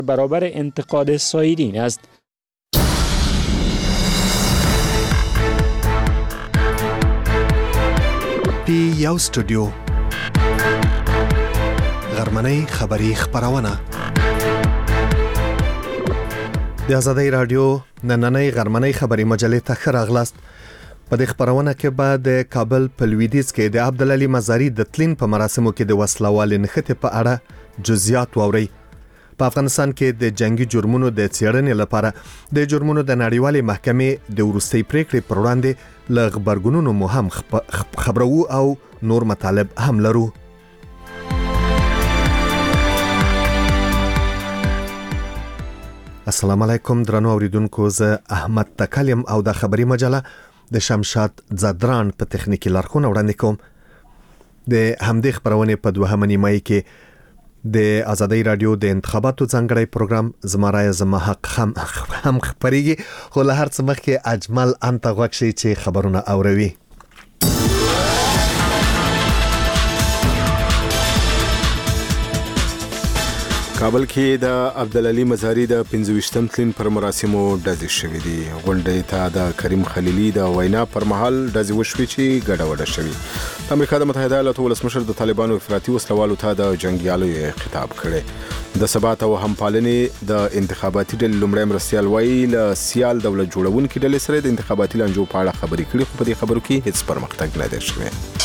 برابر انتقاد سایرین است. پی یو استودیو غرمنۍ خبری خبرونه د آزادۍ رادیو نننۍ غرمنۍ خبری مجلې ته ښه راغلاست. په دې خبرونه کې به د کابل په لویدیځ کې د عبدالعلي مزاري د تلین په مراسمو کې د وسلوال نښتې په اړه جزئیات واورئ. په افغانستان کې د جنگي جرمونو د څېړنې لپاره د جرمونو د نړیوالې محکمې د وروستۍ پریکړې پر وړاندې له غبرګونونو مو هم خبرو او نور مطالب هم لرو. السلام علیکم درنو اوریدونکو، زه احمد تکلم او د خبری مجله د شمشاد زدران په تخنیکی لارښوونه وړاندې کوم. د همدې خبرونه په دوهمه نیمه کې د آزادۍ رادیو د انتخاباتو ځانګړی پروګرام زما رای زما حق هم خبريږي، خو له هر څه مخکې اجمل انت غوښ شي چې خبرونه اوروي. کابل کې د عبدالعلي مزاري د 25م تلین پر مراسمو ډزې شوې دي. غونډې ته د کریم خلیلي د وینا پر مهال ډزې وشوې چې ګډوډه شوې. امریکا د متحده ایالاتو ولسمشر د طالبانو افراطي وسلوالو ته د جنگیالو خطاب کړي. د ثبات او همپالنې د انتخاباتي ډلې لومړی مرستیال وایي له سیال دولت جوړونکي ډلې سره د انتخاباتي لانجو په اړه خبرې کړي، خو په دې خبرو کې هیڅ پرمختګ نه دی شوی.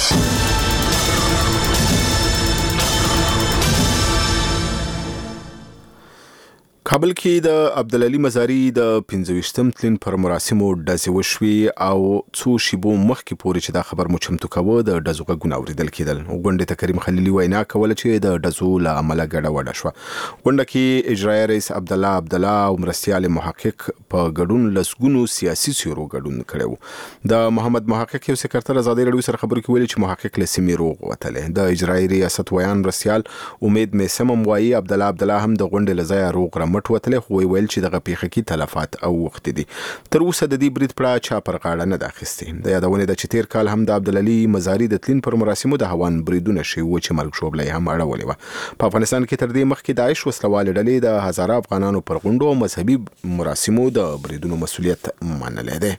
کابل کې د عبدالعلي مزاري د 25م تلین پر مراسمو ډزې وشوې او څو شیبو مخکې پورې چې دا خبر مو چمتو کوه د ډزو غږونه اوریدل کېدل. غونډې ته کریم خلیلي وینا کوله چې د ډزو له امله ګډوډه شوه. غونډه کې اجرایي رئیس عبدالله او مرستیال محقق په ګډون لسګونو سیاسي سیرو ګډون کړو. د محمد محقق یو سکرټر آزادۍ رادیو سره خبرو کې ویلي چې محقق له سیمې روغ وتلی. د اجرایي ریاست ویان مرستیال امید میسم وایي عبدالله هم د غونډې له ځایه روغ وتلی، خو ویل چې دغه پیښه کې تلفات او وخت دي. تر اوسه د دې برید پړه چا پر غاړه نه ده اخیستې. د یادونې د چې تیر کال هم د عبدالعلي مزاري د تلین پر مراسمو د هوان بریدونه شوي و چې مرګ شوبله هم اړولې وه. په افغانستان کې تر دې مخکې داعش وسلوالې ډلې د هزاره افغانانو پر غونډو او مذهبي مراسمو د بریدونو مسؤلیت منلی دی.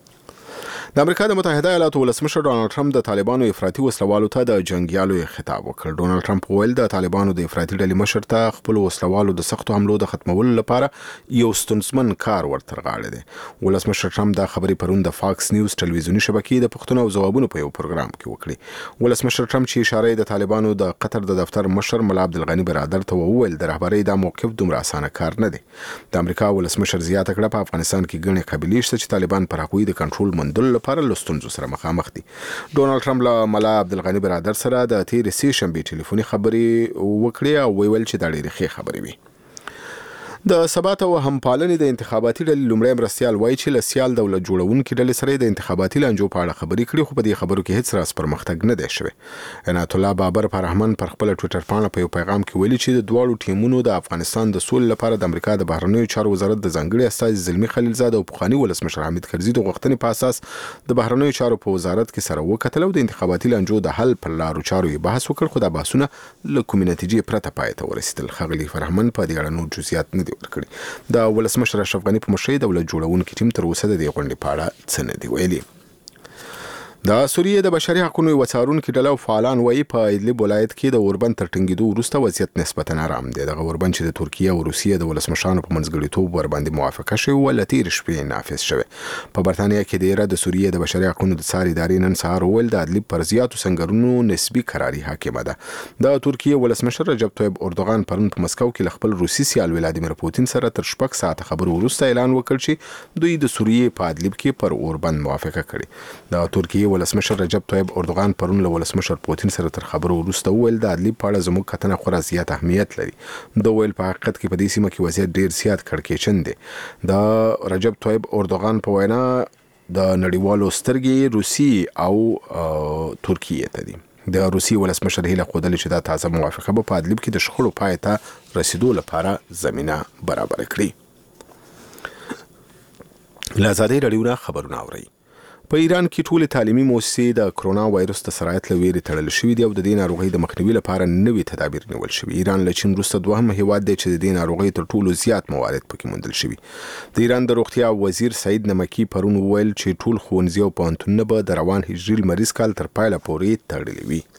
د امریکا د متحده ایالاتو ولسمشر ډونالد ټرمپ د طالبانو افراطي وسلوالو ته د جنگیالو خطاب وکړ. ډونالد ټرمپ ویل د طالبانو د افراطي ډلې مشر ته خپل وسلوالو د سختو حملو د ختمولو لپاره یو ستونزمن کار ورتر غاړه دی. ولسمشر ټرمپ دا خبرې پرون د فاکس نیوز ټلویزیونی شبکې د پښتنو او ځوابونو په یو پروګرام کې وکړي. ولسمشر ټرمپ چې اشاره د طالبانو د قطر د دفتر مشر ملا عبدالغني برادر ته وویل د رهبرۍ دا موقف دومره اسانه کار نه دی. د امریکا ولسمشر زیاته کړه په افغانستان کې ګڼې قبیلې شته چې طالبان پر هغوی د کنټرول موندلو لپاره له ستونزو سره مخامخ دي. ډونالد ټرمپ له ملا عبدالغني برادر سره د تېرې سې شنبې ټلیفوني خبرې وکړې او ویل چې دا ډېرې ښې خبرې وي. د ثبات او همپالنې د انتخاباتي ډلې لومړی مرستیال وایي چې له سیال دولت جوړونکي ډلې سره د انتخاباتي لانجو په اړه خبرې کړي، خو په دې خبرو کې هیڅ راز پرمختګ نه دی شوی. عنایت الله بابر فرهمن پر خپل ټویټر پاڼه په یو پیغام کې ویلي چې د دواړو ټیمونو د افغانستان د سولې لپاره د امریکا د بهرنیو چارو وزارت د ځانګړي استازي زلمي خلیلزاد او پخواني ولسمشر حامد کرزي د غوښتنې په اساس د بهرنیو چارو په وزارت کې سره وکتل او د انتخاباتي لانجو د حل پر لارو چارو یې بحث وکړ، خو دا بحثونه له کومې نتیجې پرته پای ته ورسېدل. ښاغلي فرهمن په دې اړه نور جزئیات نه دي ورکړي. د ولسمشر اشرف غني په مشرۍ دولت جوړونکي ټیم تر اوسه د دې غونډې په اړه څه نه دي ویلي. د سوریې د بشري حقوقو یو څارونکي ډله او فعالان وایي په ادلب ولایت کې د اوربند تر ټینګېدو وروسته وضعیت نسبتا آرام دی. دغه اوربند چې د ترکیه او روسیې د ولسمشرانو په منځګړیتوب ورباندې موافقه شوې وه له تېرې شپې نافذ شوی. په برتانیا کې د سوریې د بشري حقوقو د څار ادارې نن سهار وویل د ادلب پر زیاتو سنګرونو نسبي قراري حاکمه ده. د ترکیه ولسمشر رجب طیب اردوغان پرون په مسکو کې له خپل روسي سیال ولادیمیر پوتین سره تر 6 ساعته خبرو وروسته اعلان وکړ چې دوی د سوریې په ادلب کې پر اوربند موافقه کړې. د ترکیه ولسمشر رجب طیب اردوغان پرون له ولسمشر پوتین سره تر خبرو وروسته وویل د ادلب په اړه زموږ کتنه خورا زیات اهمیت لري. د ویل په حقیقت کې په دې سیمه کې وضعیت ډیر زیات کړکېچن دی. د رجب طیب اردوغان په وینا د نړیوالو سترګې روسي او ترکیه ته دي. د روسي ولسمشر هیله خوده چې دا تازه موافقه به په ادلب کې د شخړو پای ته رسیدو لپاره زمينه برابر کړي. له آزادۍ رادیو خبرونه اورئ. په ایران کې ټول تعلیمي مؤسسې د کرونا وایرس د سرایت له ویرې تړل شوې دي او د دې ناروغۍ د مخنیوي لپاره نوي تدابیر نیول شوي. ایران له چین وروسته دوهم هیواد دی چې د دې ناروغۍ تر ټولو زیات موارد پکې موندل شوي. د ایران د روغتیا وزیر سعید نمکی پرون وویل چې ټول ښوونځي او پوهنتونونه به د روان هجري لمریز کال تر پایله پورې تړلي وي.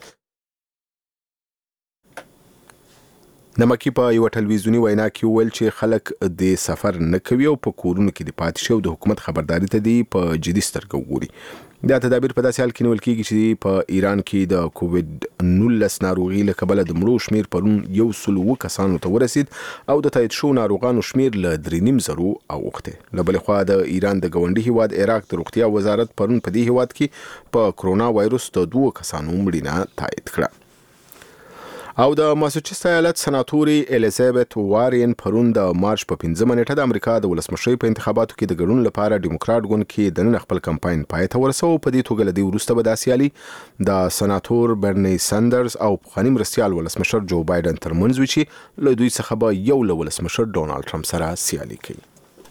نمکی په یو ټلویزیونی وینا کې وویل چې خلک د سفر نه کوي او په کورونو کې د پاتې شي او د حکومت خبرداري ته دی په جدي سترګه وګوري. دا تدابیر په داسې حال کې نیول کېږي چې په ایران کې د کووډ-19 ناروغي له کبله د مړو شمیر پرون 107 کسانو ته ورسید او د تایید شوو ناروغانو شمیر له 3.5 اوښتی. له بلې خوا د ایران د ګاونډي هیواد عراق د روغتیا وزارت پرون په دې هیواد کې په کرونا وایرس د 2 کسانو مړینه تایید کړه. او د ماساچوسټس ایالت سناتوري الیزابت وارین پرون د مارچ په 15 نیټه د امریکا د ولسمشرۍ په انتخاباتو کې د ګډون لپاره ډیموکراټ ګوند کې د نن خپل کمپاین پای ته ورسوه. په دې توګه له دې وروسته به دا سیالي د سناتور برني ساندرز او پخواني مرستیال ولسمشر جو بایدن ترمنځ وي چې له دوی څخه به یو له ولسمشر ډونالد ټرمپ سره سیالي کوي.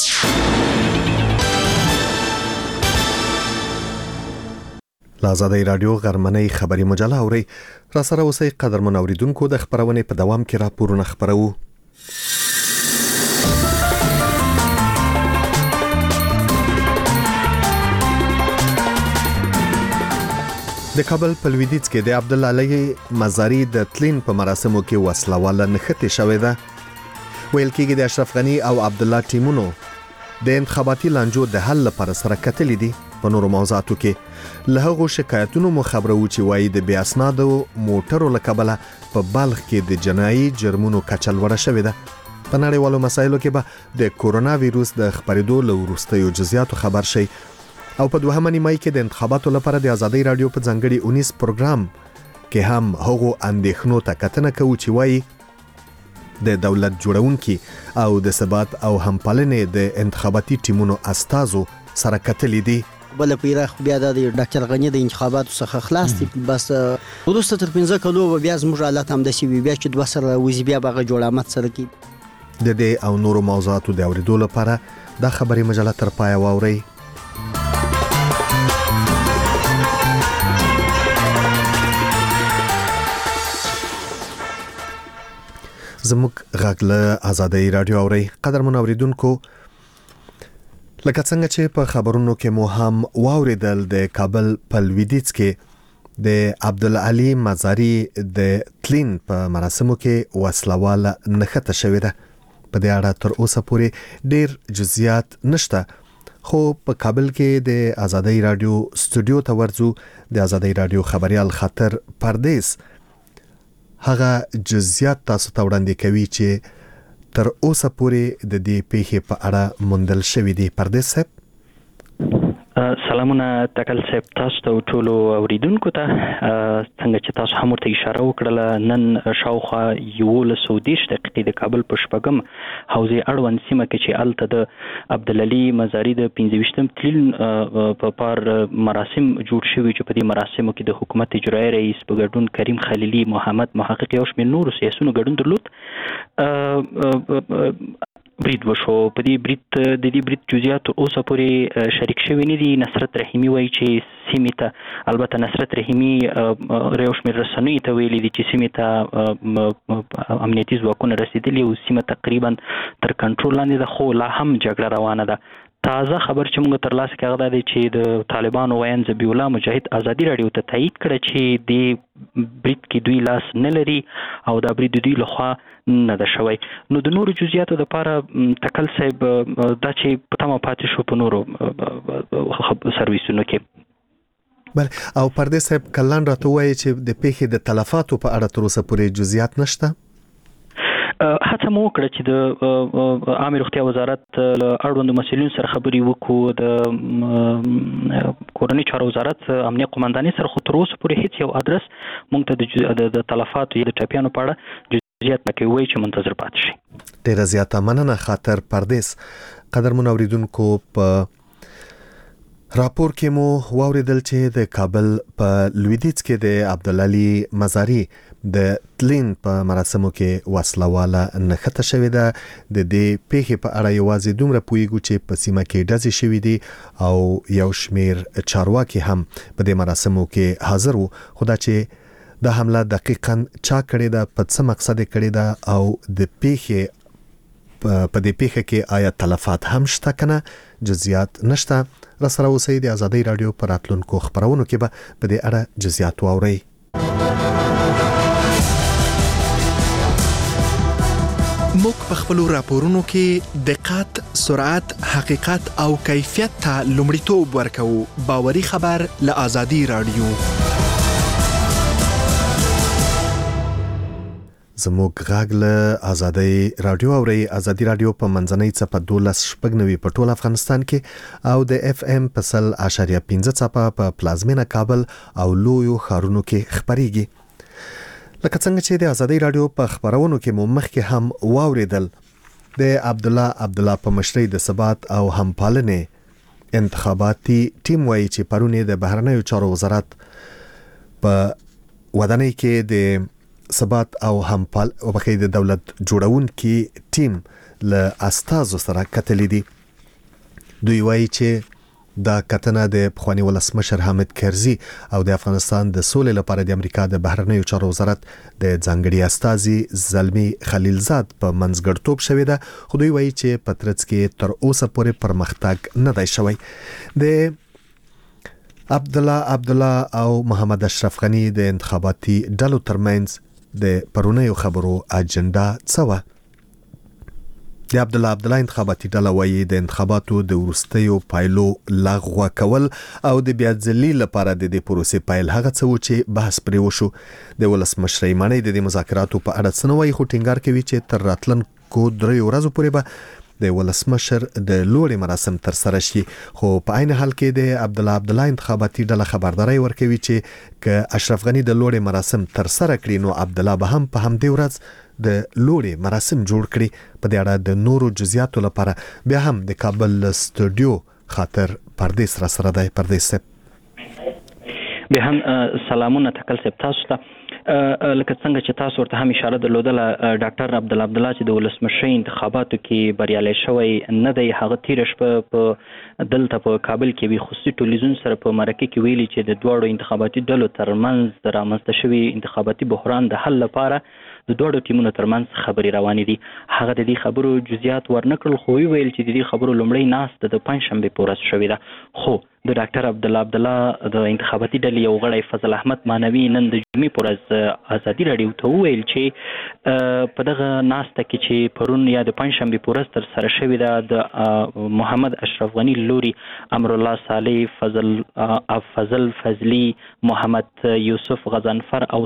لازادی رادیو غرمنۍ خبری مجله اوري را سره اوسئ قدرمن اوریدونکو. د خبرونې په دوام کې راپورونه خبرو. د کابل په لویدیځ کې د عبدالعلی مزاری د تلین په مراسمو کې وسلواله نښتې شوې ده. ویل کېږي د اشرف غنی او عبدالله ټیمونو د انتخاباتي لانجو د حل لپاره سره کتلې دي. په نورو موضوعاتو کې له هغو شکایتونو مو خبرو چې وایي د بې اسنادو موټرو له کبله په بلخ کې د جنایي جرمونو کچه لوړه شوې ده. په نړیوالو مسایلو کې به د کورونا ویروس د خپرېدو له وروستیو جزئیاتو خبر شي. او په دوهمه نیمایي کې د انتخاباتو لپاره د آزادۍ رادیو په ځانګړي 19 پروګرام کې هم هغو اندېښنو ته کتنه کوو چې وایي د دولت جوړونکي او د ثبات او همپالنې د انتخاباتي ټیمونو استازو سره کتلې دي. بل پیراخ بیا د ډاکټر غنی د انتخاباتو څخه خلاص دي. بس وروسته تر 15 کلو بیا زموږ حالت هم د سی بیا چې 2 سره وزي بیا بغه جوړامت سره کی د دې او نورو موضوعاتو د اوریدو لپاره د خبري مجله تر پای واوري. زموږ غاګله آزادۍ رادیو اوري. قدرمن اوریدونکو، لکه څنګه چې په خبرونو کې مو هم واوریدل د کابل په لویدیځ کې د عبدالعلی مزاری د تلین په مراسمو کې وسلواله نښته شوې ده. په دې اړه تر اوسه پورې ډیر جزئیات نشته، خو په کابل کې د آزادۍ رادیو سټوډیو ته ورځو. د آزادۍ رادیو خبريال خاطر پردیس هغه جزئیات تاسو ته وړاندې کوي چې تر اوسه پورې د دې پیښې په اړه موندل شوې دي. پردیس صاحب، سلامونه تکل صاحب، تاسو ته ټول اوریدونکو ته څنګه چې تاسو هم ورته اشاره وکړه، نن شاوخوا 11:30 دقیقې د کابل په شپږم حوزې اړوند سیمه کې چې الته د عبدالعلی مزاری د 25م تلین په پار مراسم جوړ شوي چې په دې مراسمو کې د حکومت اجرایي رئیس په ګډون کریم خلیلی، محمد محقق یو شمېر نورو سیاسیونو ګډون درلود. برید وشو. په دې برید د دې برید جزئیات اوسه پورې شریک شوي نه دي. نصرت رحیمي وایي چې سیمې ته، البته نصرت رحیمي یو شمېر رسنیو ته ویلي دي چې سیمې ته امنیتي ځواکونه رسېدلي او سیمه تقریبا تر کنټرول لاندې ده، خو لا هم جګړه روانه ده. تازه خبر چې موږ ترلاسه کړی دا دی چې د طالبانو ویاند ذبیح الله مجاهد آزادي رادیو ته تایید کړه چې د برید کې دوی لاس نه لري او دا برید دوی لخوا نه ده شوی. نو د نورو جزئیاتو لپاره تکل صاحب دا چې په تمه پاتې شو په نورو سرویسونو کې. بل او پردیس صاحب کلان راته وایي چې د پیښې د تلفاتو په اړه تر اوسه پورې جزئیات نشته. هڅه مو وکړه چې د عامه روغتیا وزارت اړوندو مسؤلینو سره خبرې وکړو، د کورنۍ چارو وزارت امنیه قومندانۍ سره، خو تر اوسه پورې هیڅ یو ادرس موږ ته د تلفاتو یا د ټپیانو په اړه جزئیات نه کوي چې منتظر پاتې شي. ډیره زیاته مننه خاطر پردیس. قدرمن اوریدونکو، په راپور کې مو واوریدل چې د کابل په لویدیځ کې د عبدالعلی مزاری د تلین په مراسمو کې وسلواله نښته شوې ده. د دې پیښې په اړه یوازې دومره پوهیږو چې په سیمه کې ډزې شوې دي او یو شمیر چارواکي هم په دې مراسمو کې حاضر وو. خو دا چې د حمله دقیقاً چا کړې ده، په څه مقصد کړې ده او د پیښې په دې پیښه کې آیا تلفات هم شته کنه، جزئیات نشته. را سره اوسئ د آزادۍ رادیو پر راتلونکو خبرونو کې به په دې اړه جزئیات واورئ. موږ په خپل راپورونو کې دقت، سرعت، حقیقت او کیفیت ته لومړیتوب ورکوو. باوري خبر له آزادۍ رادیو. زموږ غږ له آزادۍ رادیو اورئ. آزادۍ رادیو په منځنۍ څپه 12.9 په ټول افغانستان کې او د اف ام په 100.5 څپه په پلازمینه کابل او لویو ښارونو کې خبريږي. لکه څنګه چې د آزادۍ رادیو په خبرونو کې مو مخکې هم واوریدل، د عبدالله په مشرۍ د ثبات او همپالنې انتخاباتي ټیم وایي چې پرونی د بهرنیو چارو وزارت په ودانۍ کې د ثبات او همپال او بخې د دولت جوړونکي ټیم له استازو سره کتلې دي. دوی وایي چې دا کتنه د پخوانی ولسمشر حامد کرزي او د افغانستان د سولې لپاره د امریکا د بهرنیو چارو وزارت د ځانګړي استازي زلمی خلیلزاد په منځګړتوب شوې ده. خو دوی وایي چې په ترڅ کې تر اوسه پورې پرمختګ نه دی شوی. د عبدالله او محمد اشرف غنی د انتخاباتي ډلو ترمنځ د پرونیو خبرو اجنډا څه وه؟ د عبدالله انتخاباتي ډله وایي د انتخاباتو د وروستیو پایلو لغوه کول او د بیا ځلي لپاره د دې پروسې پیل هغه څه و چې بحث پرې وشو. د ولسمشرۍ ماڼۍ د مذاکراتو په اړه څه نه وایي، خو ټینګار کوي چې تر راتلونکو 3 ورځو پورې به د ولسمشر د لوړې مراسم تر سره شي. خو په عین حال کې د عبدالله انتخاباتي ډله خبرداري ورکوي چې که اشرف غنی د لوړې مراسم تر سره کړي نو عبدالله به هم په همدې ورځ د لوړې مراسم جوړ کړي. په دې اړه د نورو جزئیاتو لپاره بیا هم د کابل استودیو خاطر پردیس را سره دی. پردیس صاحب بیا هم سلامونه تکل صاحب تاسو ته. لکه څنګه چې تاسو ورته هم اشاره درلودله، ډاکټر عبدالله چې د ولسمشرۍ انتخاباتو کې بریالی شوی نه دی. هغه تیره شپه په دلته په کابل کې وی خصوصي ټلویزیون سره په مرکه کې ویلي چې د دواړو انتخاباتي ډلو ترمنځ رامنځته شوي انتخاباتي بحران د حل لپاره د دوړو ټیمونو ترمنځ خبرې روانې دي. هغه د دې خبرو جزئیات ورنکړل، خو ویل چې د دې خبرو لومړی ناسته د پنځشنبې په ورځ شوې ده. خو د ډاکټر عبدالله د انتخاباتي ډلې یو غړی فضل احمد مانوي نن د جمعې په ورځ آزادي رادیو ته وویل چې په دغه ناسته کې چې پرون یا د پنځشنبې په ورځ تر سره شوې ده د محمد اشرف غنی لوري امرالله صالح فضل فضلی محمد یوسف غضنفر او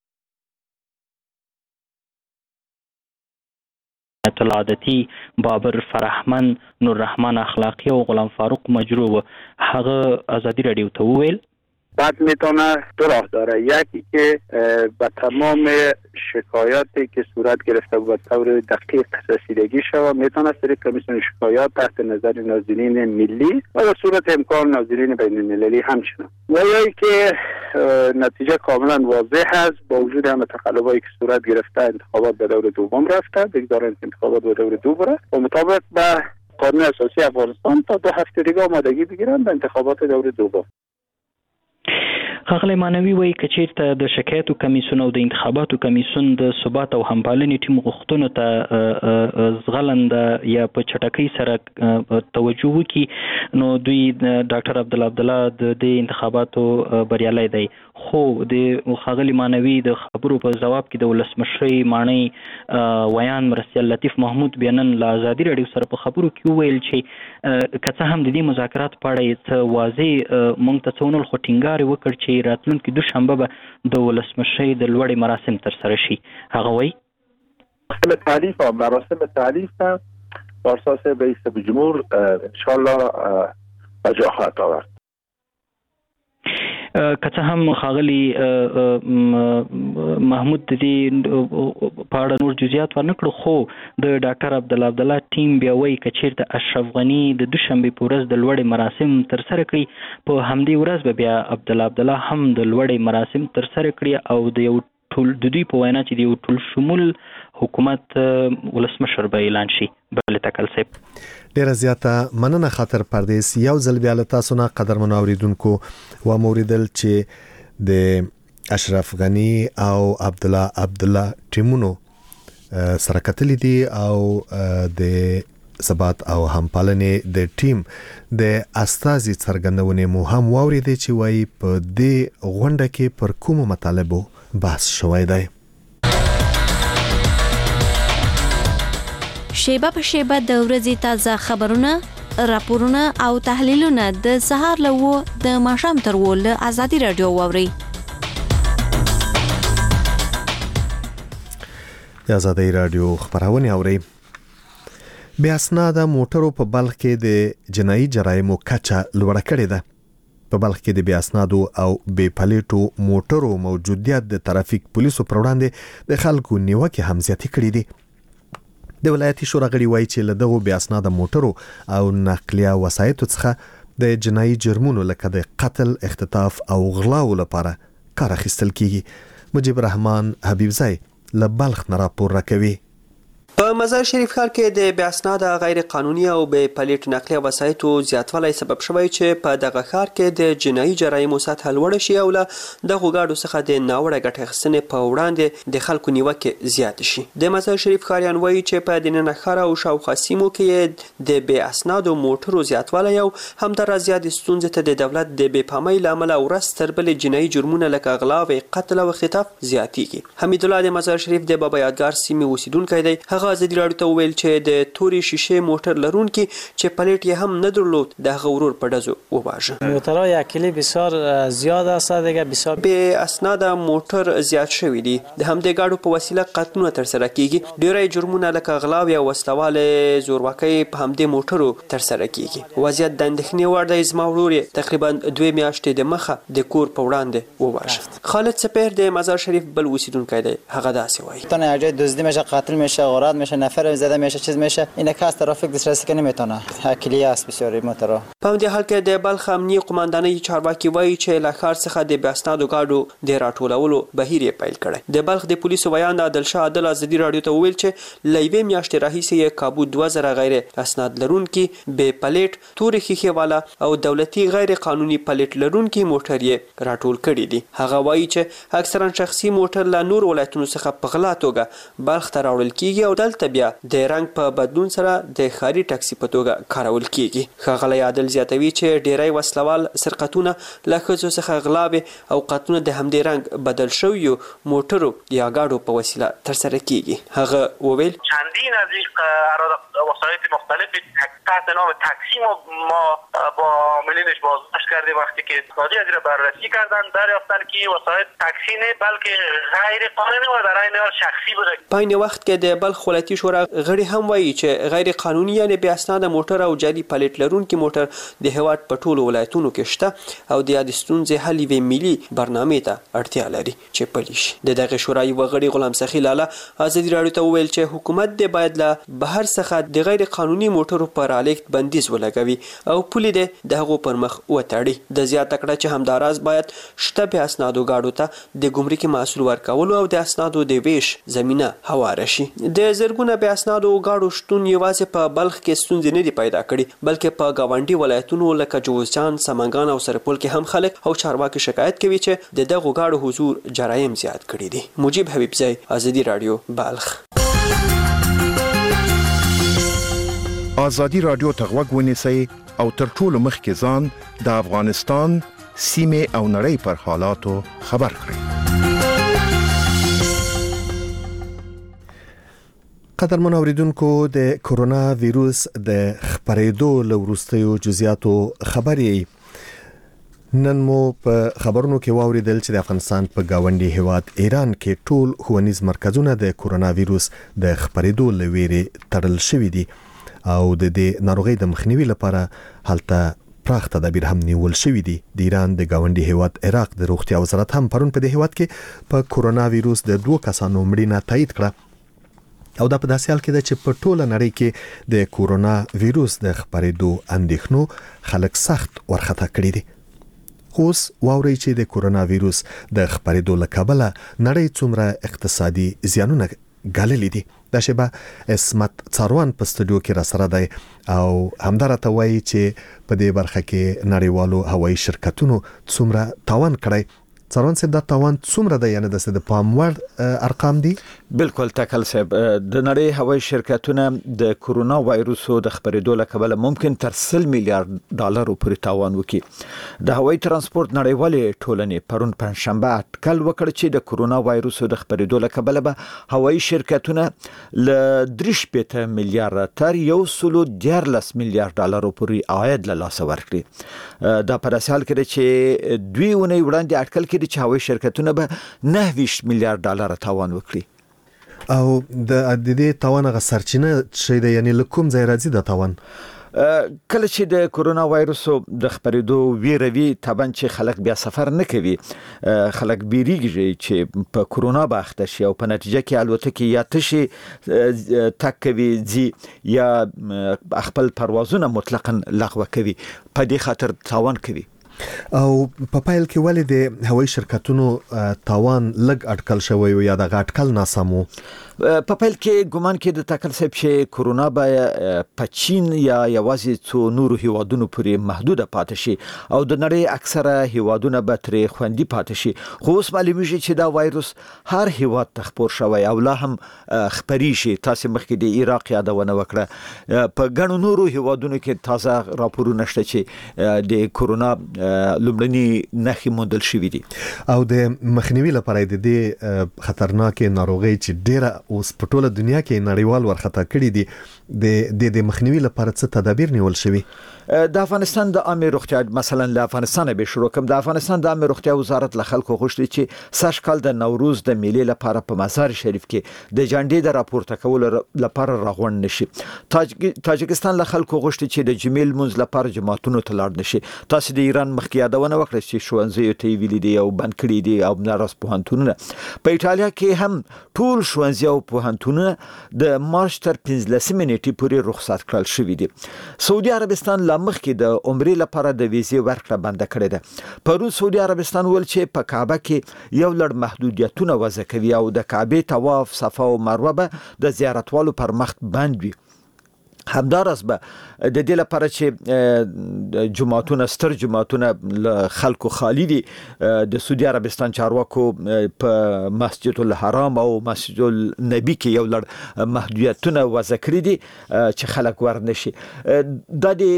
عادتی بابر فرحمن نور رحمان اخلاقی و غلام فاروق مجروح. هغه آزادی رادیو ته وویل بعد میتونه دو راه داره، یکی که به تمام شکایاتی که صورت گرفته و به طور دقیق رسیدگی شود میتونه سری کمیسیون شکایات تحت نظر ناظرین ملی و در صورت امکان ناظرین بین المللی همچنان، و یکی که نتیجه کاملا واضح است با وجود همه تقلبایی که صورت گرفته انتخابات به دور دوم رفته، بگذارند انتخابات به دور دو بره و مطابق به قانون اساسی افغانستان تا 2 هفته دیگه آمادگی بگیرن به انتخابات دور دوم. ښاغلی مانوي وایي که چېرته د شکایتو کمیسیون او د انتخاباتو کمیسیون د ثبات او همپالنې ټیم غوښتنو ته زغلنده یا په چټکۍ سره توجه وکړي نو دوی ډاکټر عبدالله د دې انتخاباتو بریالی دی. خو د ښاغلي مانوي د خبرو په ځواب کې د ولسمشرۍ ماڼۍ ویان مرستیال لطیف محمود بیا نن له آزادي راډیو سره په خبرو کې وویل چې که څه هم د دې مذاکراتو په اړه یې څه واضح موږ ته څه ونل، خو ټینګار یې وکړ چې راتلونکي دوشنبه به د ولسمشرۍ د لوړې مراسم تر سره شي. هغه وایي مراسم تعریف و مراسم تعریف بر اساس رئیس جمهور انشالله به جا خواهد آورد. که هم خاغلی محمود دې په اړه نور جزئیات ورنکړو، خو د ډاکټر عبدالله ټیم بیا وایي که چیرته اشرف غنی د دوشنبې په ورځ د لوړې مراسم ترسره کړي، په همدې ورځ به بیا عبدالله هم د لوړې مراسم ترسره کړي او د یو ټول د دوی په وینا چې د یو ټول شمول حکومت ولسمشر به اعلان شي. بل تکل صاحب ډیره زیاته مننه خاطر پردیس. یو ځل بیا له تاسو نه قدرمنو اوریدونکو و موریدل چې د اشرف غنی او عبدالله ټیمونو سره کتلی دي او د ثبات او همپالنې د ټیم د استازي څرګندونې مو هم واوریدې چې وایي په دې غونډه کې پر کومو مطالبو بحث شوی دی. شیبه په شیبه د ورځې تازه خبرونه، راپورونه او تحلیلونه د سهار له د ماښام تر له آزادي رادیو واوري. د آزادي رادیو خبرونه اوري. بیا اسناد موټرو په بلخ کې د جنایي جرایمو کچه لوړه کړې ده. په بلخ کې د بیا اسنادو او بې پلیټو موټرو موجودیت د ترافیک پولیسو پر وړاندې د خلکو نیوکې هم زیاتې کړې دي. د ولایتي شورا غړي وایي چې له دغو بیا اسناد موټرو او نقلیه وسایطو څخه د جنایي جرمونو لکه د قتل، اختطاف او غلاو لپاره کار اخیستل کیږي. مجيب رحمان حبیبزای له بلخ نه راپور راکوي. په مزار شریف ښار کې د بې اسناده غیر قانوني او بې پلیټ نقلیه وسایطو زیاتوالی سبب شوی چې په دغه ښار کې د جنایي جرایمو سطحه لوړه شي او له دغو ګاډو څخه د ناوړه ګټې اخیستنې په وړاندې د خلکو نیوکې زیاتې شي. د مزار شریف ښاریان وایي چې په دننه ښار او شاوخوا سیمو کې د بې اسنادو موټرو زیاتوالی او همداراز زیاتې ستونزې ته د دولت د بې پامۍ له امله ورځ تر بلې جنایي جرمونه لکه غلا، قتل او اختطاف زیاتېږي. حمیدالله د مزار شریف د بابا یادګار سیمې اوسیدونکی دی. هغه ازادي راډیو ته وویل چې د تورې شیشې موټر لرونکي چې پلیټ یې هم نه درلود د هغه ورور په ډزو وواژه. موټرهای اکیلی بسیار زیاد است دیگه، بسیار بې اسناده موټر زیات شوي دي. د همدې ګاډو په وسیله قتلونه ترسره کیږي. ډیری جرمونه لکه غلا یا وسلوالې زورواکۍ په همدې موټرو ترسره کیږي. وضعیت د اندېښنې وړ دی. زما ورور یې تقریبا 2 میاشتې د مخه د کور په وړاندې وواژه. خالد سپهر د مزار شریف بل اوسیدونکی دی. هغه داسې وایي: تنها جای دزدی میشه، قتل میشه، غارت میشه، نفر زده میشه، چیز میشه. اینا که از ترافیک دسترسی که نمیتونه. اکیلی است بسیاری موتورها. په همدې حال کې د بلخ امنیه قوماندانۍ چارواکي وایي چې له ښار څخه د بې اسنادو ګاډو د راټولولو بهیر یې پیل کړی. د بلخ د پولیسو ویان عادل شاه عادل ازادي راډیو ته وویل چې له 2 میاشتې راهیسې یې کابو 2000 غیر اسناد لرونکي بې پلیټ، تورې ښیښې والا او دولتي غیر قانوني پلیټ لرونکي موټر یې راټول کړي دي. هغه وایي چې اکثرا شخصي موټر له نور ولایتونو څخه په غلا توګه بلخ ته راوړل کیږي او دلته بیا د رنګ په بدلون سره د ښاري ټاکسي په توګه کارول کیږي. ښاغلی عادل زیاتوي چې ډیری وسلوال سرقتونه له ښځو څخه غلاوې او قتلونه د همدې رنګ بدل شویو موټرو یا ګاډو په وسیله ترسره کیږي. هغه وویل: چندین از این وسایط مختلف تحت نام تاکسی ما با عاملینش بازداشت کردیم. وقتی که اقتصادی از را بررسی کردن دریافتن که وسایط تاکسی نه بلکه غیر قانونی و در عین حال شخصی بوده. په این وخت کې د بلخ ولایتي شورا غړي هم وایي چې غیر قانوني یعنی بې اسناده موټر او جعلي پلیټ لرونکي موټر د هیواد په ټولو ولایتونو کې شته او د یادې ستونزې حل یوې ملي برنامې ته اړتیا لري چې پلي شي. د دغې شورا یوه غړي غلام سخي لاله ازادي راډیو ته وویل چې حکومت دې باید له بهر څخه د غیر قانوني موټرو پر رالېږد بندیز ولګوي او پولې دې د هغو پر مخ وتړي. د زیاته کړه چې همداراز باید شته بې اسنادو ګاډو ته د ګمرکي محصول ورکولو او د اسنادو د ویش زمینه هواره شي. د زرګونه بې اسنادو ګاډو شتون یوازې په بلخ کې ستونزې نه دي پیدا کړي بلکې په ګاونډي ولایتونو لکه جوزجان، سمنګان او سرپل کې هم خلک او چارواکي شکایت کوي چې د دغو ګاډو حضور جرایم زیات کړي دي. مجيب حبیبزی، ازادي راډیو، بلخ. ازادي راډیو ته غوږ ونیسئ او تر ټولو مخکې ځان د افغانستان سیمې او نړۍ پر حالاتو خبر کړئ. قدرمن اوریدونکو، د کورونا ویروس د خپرېدو له وروستیو جزئیاتو خبرې نن مو په خبرونو کې واوریدل چې د افغانستان په گاونډي هیواد ایران کې ټول ښوونیز مرکزونه د کورونا ویروس د خپرېدو له ویرې تړل شوي دي او د دې ناروغۍ د مخنیوي لپاره هلته پراخ تدابیر هم نیول شوې دي. د ایران د گاونډي هیواد عراق د روغتیا وزارت هم پرون په دې هیواد کې په کورونا وایروس د 2 کسانو مړینه تایید کړه او دا په داسې حال کې ده چې په ټوله نړۍ کې د کورونا وایروس د خپرېدو اندېښنو خلک سخت ورخطا کړي دي. اوس واوري چې د کورونا وایروس د خپرېدو له کبله نړۍ څومره اقتصادي زیانونه ګاللي دي. دا شبه اسمت څاروان په استودیو کې را سره دی او همدارته وایي چې په دې برخه کې نړیوالو هوایي شرکتونو څومره تاوان کړی. څاروان صاحب دا تاوان څومره دی، یعنی د پام وړ ارقام دي؟ بالکل تکل صاحب، د نړۍ هوایي شرکتونه د کورونا وایروس د خپرېدو له کبله ممکن تر 100 میلیارډ ډالر پورې تاوان وکړي. د هوایي ترانسپورت نړیوالې ټولنې پرون پنځشنبه اټکل وکړ چې د کورونا وایروس د خپرېدو له کبله به هوایي شرکتونه له 3 میلیارډ تر 114 میلیارډ ډالر پورې عاید له لاسه ورکړي. دا په داسې حال کې ده چې دوی ونې وړاندې اټکل کړي چې هوایي شرکتونه به 29 میلیارډ ډالر تاوان وکړي. او د دې تاوان غ سرچینه چې د یعنی لکوم ځای راځي د تاوان کله چې د کورونا وایروس د خپرېدو ویروي طبعا چې خلک بیا سفر نه کوي، خلک بیریږي چې په کورونا باخته شي او په نتیجه کې الوتکې یا تشي تک کوي زی یا خپل پروازونه مطلقاً لغوه کوي، په دې خاطر تاوان کوي. او په پایل کې ولې د هوایي شرکتونو تاوان لږ اټکل شوی یا د اټکل ناسمو؟ په پیل کې ګومان کې د تکل صاحب چې کورونا به په چین یا یوازې څو نورو هیوادونو پورې محدوده پاتې شي او د نړۍ اکثره هیوادونه به ترې خوندي پاتې شي. خو اوس معلومیږي چې دا وایروس هر هیواد ته خپور شوی او لا هم خپري شي. تاسو مخکې د عراق یادونه وکړه، په ګڼو نورو هیوادونو کې تازه راپورونه شته چې د کورونا لومړني نښې موندل شوې دي. او د مخنیوي لپاره د دې خطرناک ناروغي چې ډیره اوس په ټوله دنیا کې نړیوال ورخطا کړي دي، د مخنیوي لپاره څه تدابیر نیول شوي؟ د افغانستان د عامه روغتیا، مثلا له افغانستان به شروع کوم، د افغانستان د عامه روغتیا وزارت له خلکو غوښتي چې سږ کال د نوروز د میلې لپاره په مزار شریف کې د جانډې د راپورته کولو لپاره راغونډ نشي. تاجکستان له خلکو غوښتي چې د جمیل منځ لپاره جماعتونو ته لاړ نشي. تاسو د ایران مخکې یادونه وکړه چې ښوونځي ته ویلي دي او بند کړي دي او بنارس پوهنتونونه. په ایټالیا کې هم ټول ښوونځي او پوهنتونونه د مارچ تر 15 نیټې پورې رخصت کړل شوي دي. سعودي عربستان مخکې د عمرې لپاره د ویزې ورکړه بند کړې ده. پرون سعودي عربستان ول چې په کعبه کې یو لړ محدودیتونه وضع کوي او د کعبه طواف، صفا او مروه به د زیارتوالو پر مخ بند وي. همدارس به د دې لپاره چې جماعتونه، ستر جماعتونه خلکو خالی دي، د سعودي عربستان چارواکو په مسجد الحرام او مسجد النبی کې یو لړ محدودیتونه وضع کړی دي چې خلک ورنشي. دا د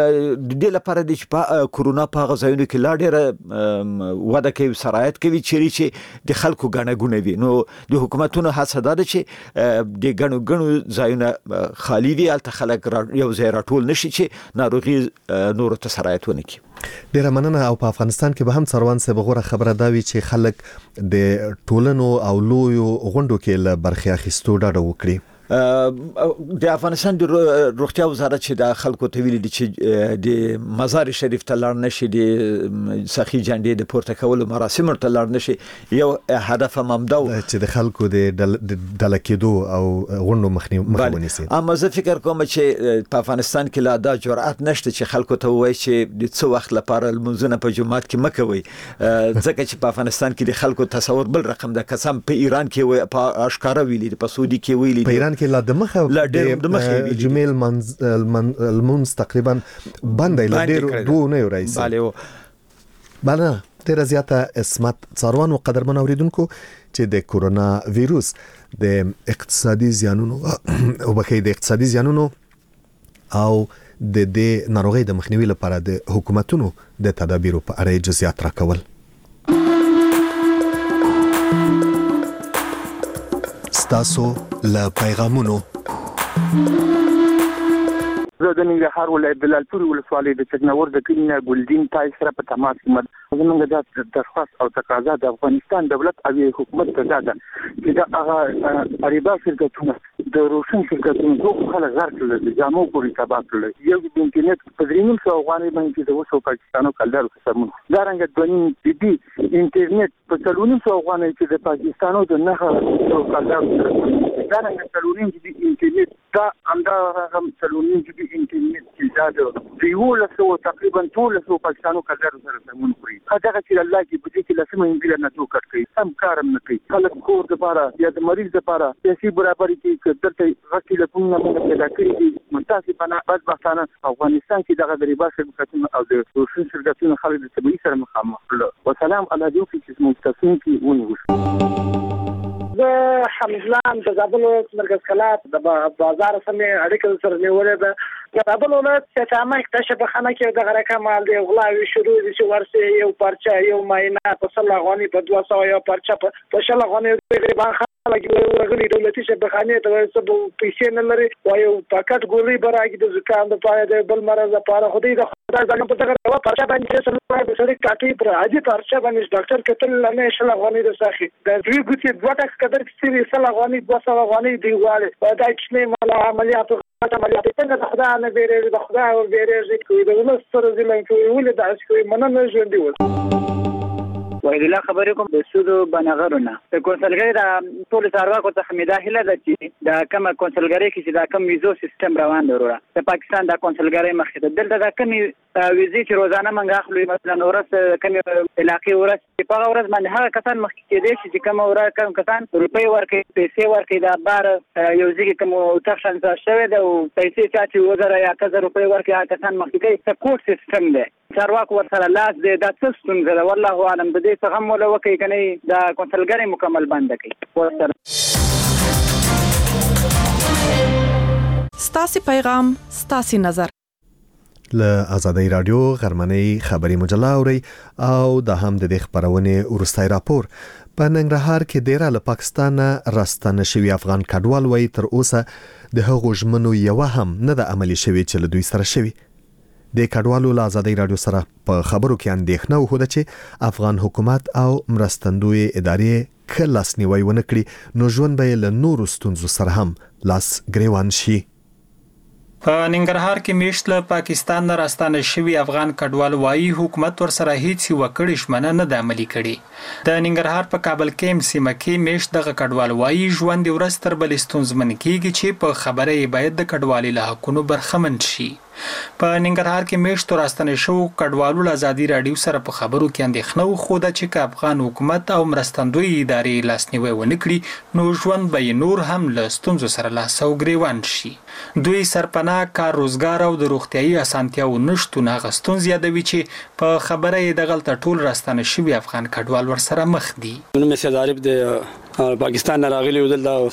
دې لپاره چې کورونا په غځایونو کې لا ډېره وده کوي، سرایت کوي چې د خلکو ګڼه وي. نو د حکومتونو هڅه ده چې د ګڼو ځایونه خالی دي، البته خلک یو ځای راټول نشي چې ناروغي نور ته سرایت ونه کړي. ډیره مننه. او په افغانستان کې به هم څاروان صاحب غوړه خبره دا وی چې خلک د ټولنو او لویو غونډو کې له برخه اخیستو ډاډه وکړي. د افغانستان د روغتیا وزارت چې د خلکو ته ویلي دي چې د مزار شریف ته لاړ نشي، د سخی جنډې د پورته کولو مراسم ته لاړ نشي. یو هدف ممدو چې د خلکو د ډله کېدو او غونډو مخه ونیسي. اما زه فکر کوم چې په افغانستان کې لا دا جرأت نشته چې خلکو ته وایي چې د څو وخت لپاره لمونځونه په جمعات کې مکوي، ځکه چې په افغانستان کې د خلکو تصور بل رقم ده. قسم په ایران کې په اشکاره ویلي دي، په سعودي کې ویلي دي، کې لا د مخه جمیل المنز تقریبا باندې لا ډېر دوه نه راځي. بله ډېر زیاته اسمت څاروان او قدرمن اوریدونکو چې د کورونا وایروس د اقتصادي زیانونو او بخې د اقتصادي زیانونو او د دې ناروغي د مخنیوي لپاره د حکومتونو د تدابیرو په اړه جزئیات راکول. ستاسو له پیغامونو زه د ننګرهار ولایت د لالپورې ولسوالۍ د چکنور د کلینه ګلدین تای سره په تماس کې زموږ د درخواست او تقاضا د افغانستان دولت او حکومت ته ده چې دا هغه اریبا شرکتونه د روشن شرکتونو ټول خلک غر کړل د جامو پورې تباه کړل یو د انټرنیټ په 300 افغانۍ باندې د وسو پاکستانو کلدارو سمون دا رنګ د دې انټرنیټ په 300 افغانۍ چې د پاکستانو د نه کلدارو دا رنګ 300 د انټرنیټ دا همدا هم 300 د انټرنیټ چې دا د ویولسو تقریبا ټول څو پاکستانو کلدارو سره سمون کوي هغه چې الله کې په دې کې لسمه انګلیسي نه دوه کټ کوي سم کارم نه کوي خلک کور د پاره یا د مریض د پاره سیاسي برابرۍ کې دلته غټي لکونه موږ پیدا کړی دي متاسفانه بدبختانه افغانستان کې دغه غریبا شرکتونه او د روشن شرکتونو خلک د طبيعي سره مخامخ کړل وسلام علی دې چې مستثمرین کې ونیول زه حمزلان د زابل مرکز کلات د بازار سمې اړیکې سره نیولې ده زابل ولایت چې عامه اکتشاف خانه کې د رقم مال دی غلاوي شروع دي چې ورسه یو پرچا یو ماینه په 100 غونی په 200 یو پرچا په 100 غونی غریبان خلک ورغلي دولتي شبخانه ته څه پیسې نه لري وایو پاکټ ګوري برایي د ځکان د پاره د بل مرز لپاره خدای د خدای ځان په دغه پرچا باندې سره د سړي کاټي پر عادي پرچا باندې ډاکټر کتل نه 100 غونی د ساخي د دوی ګوتې دوه ټکس قدر چې 100 غونی 200 غونی دی واله دا چې نه عملیات عملیات څنګه د خدای نه بیرې د خدای او بیرې کوي د ولس سره ځلن کوي ولې دا چې مننه ژوند دی وایي لا خبرې کوم د سودو بنغرونه د کونسلګری د ټول څارواکو څخه مداخله ده چې د کومه کونسلګری کې چې د کوم ویزو سیستم روان دی وروره د پاکستان د کونسلګری مخې ته دلته د کوم ویزې چې روزانه منګه اخلو مثلا ورس کوم علاقې ورس په هغه ورځ باندې هغه کسان مخکې کېدې چې کوم ورس کوم کسان روپۍ ورکړي پیسې ورکړي د بار یو ځای کوم تخشن شوی دی او پیسې چې وزره یا 1000 روپۍ ورکړي هغه کسان مخکې کوي د کوډ سیستم دی چارواکو ورسره لاس دی د څه ستونزه ده والله اعلم د دې څخه هم ولوکي کني د کونسلګری مکمل بند کړي ستاسي پیغام ستاسي نظر له آزادۍ رادیو غرمنۍ خبري مجله اوري او د هم د خبرونه ورستای راپور په ننګرهار کې ډیره له پاکستان راستنه شوی افغان کډوال وای تر اوسه د هغو ژمنو یو هم نه د عملی شوی چې له دوی سره شوی د کډوالو له آزادۍ رادیو سره په خبرو کې اندېښنه وخوده چې افغان حکومت او مرستندوی ادارې کله سنوي ونکړي نو ژوند به له نورو ستونزو سره هم لاس ګریوان شي په ننګرهار کې میشت له پاکستان نه راستانه شوی افغان کډوال وایي حکومت ورسره هیڅ وکړي شمنه نه د عملي کړي د ننګرهار په کابل کې سیمه کې میشت دغه کډوال وایي ژوند ورځ تر بل ستونزمن کیږي چې په خبره یې باید د کډوالي له حقونو برخمن شي په ننګرهار کې میشت راستنه شو کډوالو له آزادۍ رادیو سره په خبرو کې اندېښنه وخوده چې افغان حکومت او مرستندوی ادارې لاسنیوي ونکړي نو ژوند به نور هم له ستونزو سره لاس او ګریوان شي دوی سرپناه کار روزګار او د روغتيایي اسانتیاو نشټون غستون زیاتوي چې په خبره یې دغلت ټول راستنه شوی افغان کډوال ورسره مخ دي نو مې عارف د پاکستان راغلی ودل دا